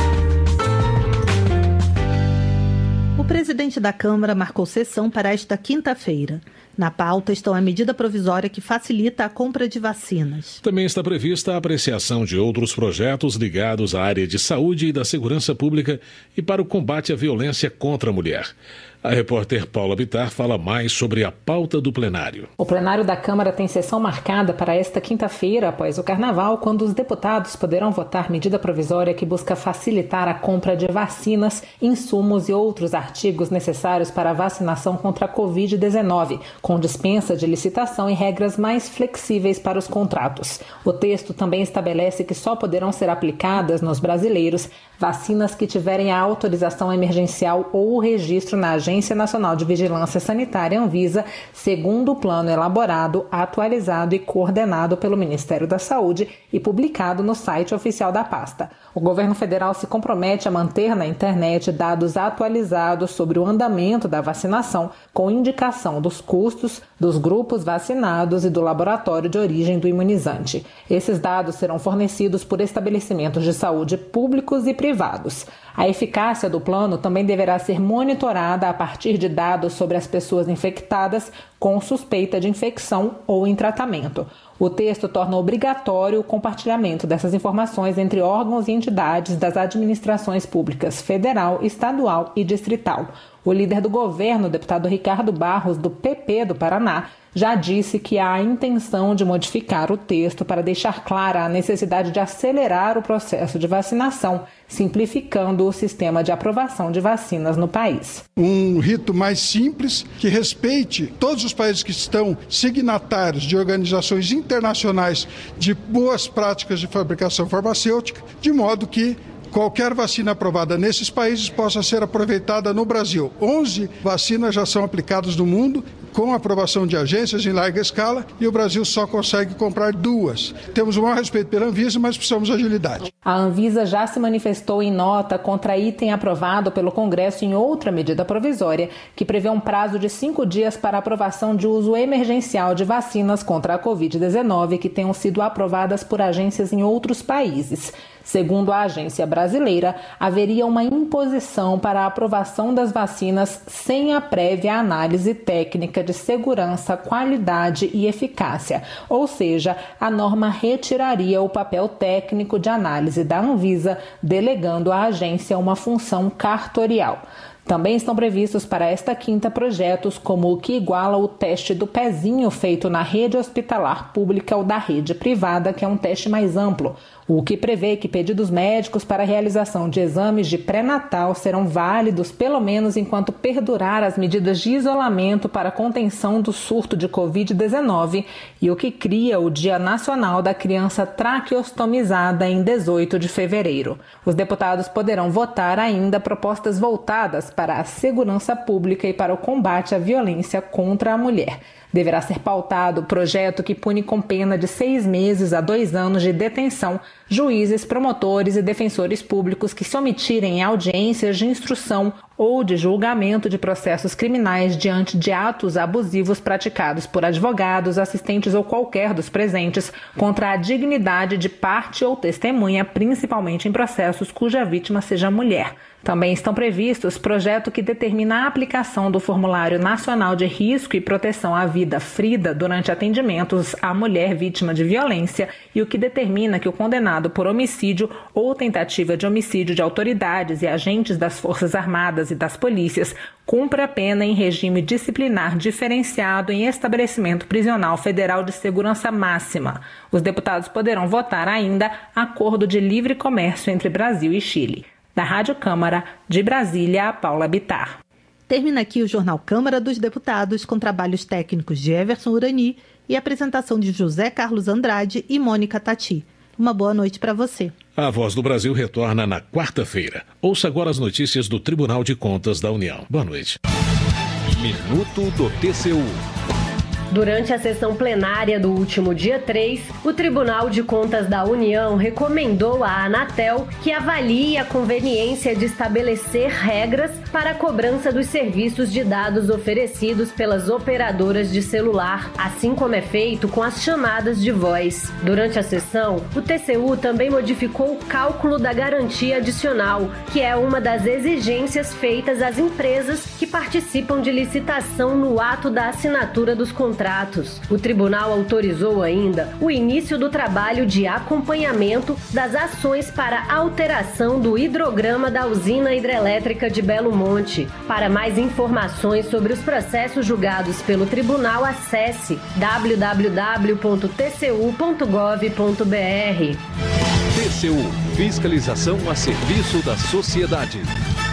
O presidente da Câmara marcou sessão para esta quinta-feira. Na pauta estão a medida provisória que facilita a compra de vacinas. Também está prevista a apreciação de outros projetos ligados à área de saúde e da segurança pública e para o combate à violência contra a mulher. A repórter Paula Bittar fala mais sobre a pauta do plenário. O plenário da Câmara tem sessão marcada para esta quinta-feira, após o Carnaval, quando os deputados poderão votar medida provisória que busca facilitar a compra de vacinas, insumos e outros artigos necessários para a vacinação contra a covid dezenove, com dispensa de licitação e regras mais flexíveis para os contratos. O texto também estabelece que só poderão ser aplicadas nos brasileiros vacinas que tiverem a autorização emergencial ou o registro na Agência Nacional de Vigilância Sanitária, Anvisa, segundo o plano elaborado, atualizado e coordenado pelo Ministério da Saúde e publicado no site oficial da pasta. O governo federal se compromete a manter na internet dados atualizados sobre o andamento da vacinação, com indicação dos custos, dos grupos vacinados e do laboratório de origem do imunizante. Esses dados serão fornecidos por estabelecimentos de saúde públicos e privados. A eficácia do plano também deverá ser monitorada a partir de dados sobre as pessoas infectadas com suspeita de infecção ou em tratamento. O texto torna obrigatório o compartilhamento dessas informações entre órgãos e entidades das administrações públicas federal, estadual e distrital. O líder do governo, o deputado Ricardo Barros, do P P do Paraná, já disse que há a intenção de modificar o texto para deixar clara a necessidade de acelerar o processo de vacinação, simplificando o sistema de aprovação de vacinas no país. Um rito mais simples, que respeite todos os países que estão signatários de organizações internacionais de boas práticas de fabricação farmacêutica, de modo que qualquer vacina aprovada nesses países possa ser aproveitada no Brasil. onze vacinas já são aplicadas no mundo, com aprovação de agências em larga escala, e o Brasil só consegue comprar duas. Temos o maior respeito pela Anvisa, mas precisamos de agilidade. A Anvisa já se manifestou em nota contra item aprovado pelo Congresso em outra medida provisória, que prevê um prazo de cinco dias para aprovação de uso emergencial de vacinas contra a covid dezenove que tenham sido aprovadas por agências em outros países. Segundo a agência brasileira, haveria uma imposição para a aprovação das vacinas sem a prévia análise técnica de segurança, qualidade e eficácia, ou seja, a norma retiraria o papel técnico de análise da Anvisa, delegando à agência uma função cartorial. Também estão previstos para esta quinta projetos como o que iguala o teste do pezinho feito na rede hospitalar pública ao da rede privada, que é um teste mais amplo. O que prevê que pedidos médicos para a realização de exames de pré-natal serão válidos pelo menos enquanto perdurar as medidas de isolamento para a contenção do surto de covid dezenove e o que cria o Dia Nacional da Criança Traqueostomizada em dezoito de fevereiro. Os deputados poderão votar ainda propostas voltadas para a segurança pública e para o combate à violência contra a mulher. Deverá ser pautado o projeto que pune com pena de seis meses a dois anos de detenção juízes, promotores e defensores públicos que se omitirem em audiências de instrução ou de julgamento de processos criminais diante de atos abusivos praticados por advogados, assistentes ou qualquer dos presentes contra a dignidade de parte ou testemunha, principalmente em processos cuja vítima seja mulher. Também estão previstos projeto que determina a aplicação do Formulário Nacional de Risco e Proteção à Vida FRIDA durante atendimentos à mulher vítima de violência e o que determina que o condenado por homicídio ou tentativa de homicídio de autoridades e agentes das Forças Armadas e das polícias cumpra a pena em regime disciplinar diferenciado em estabelecimento prisional federal de segurança máxima. Os deputados poderão votar ainda acordo de livre comércio entre Brasil e Chile. Da Rádio Câmara, de Brasília, Paula Bittar. Termina aqui o Jornal Câmara dos Deputados, com trabalhos técnicos de Everson Urani e apresentação de José Carlos Andrade e Mônica Tati. Uma boa noite para você. A Voz do Brasil retorna na quarta-feira. Ouça agora as notícias do Tribunal de Contas da União. Boa noite. Minuto do T C U. Durante a sessão plenária do último dia três, o Tribunal de Contas da União recomendou à Anatel que avalie a conveniência de estabelecer regras para a cobrança dos serviços de dados oferecidos pelas operadoras de celular, assim como é feito com as chamadas de voz. Durante a sessão, o T C U também modificou o cálculo da garantia adicional, que é uma das exigências feitas às empresas que participam de licitação no ato da assinatura dos contratos. O tribunal autorizou ainda o início do trabalho de acompanhamento das ações para alteração do hidrograma da usina hidrelétrica de Belo Monte. Para mais informações sobre os processos julgados pelo tribunal, acesse w w w ponto t c u ponto gov ponto b r. T C U, fiscalização a serviço da sociedade.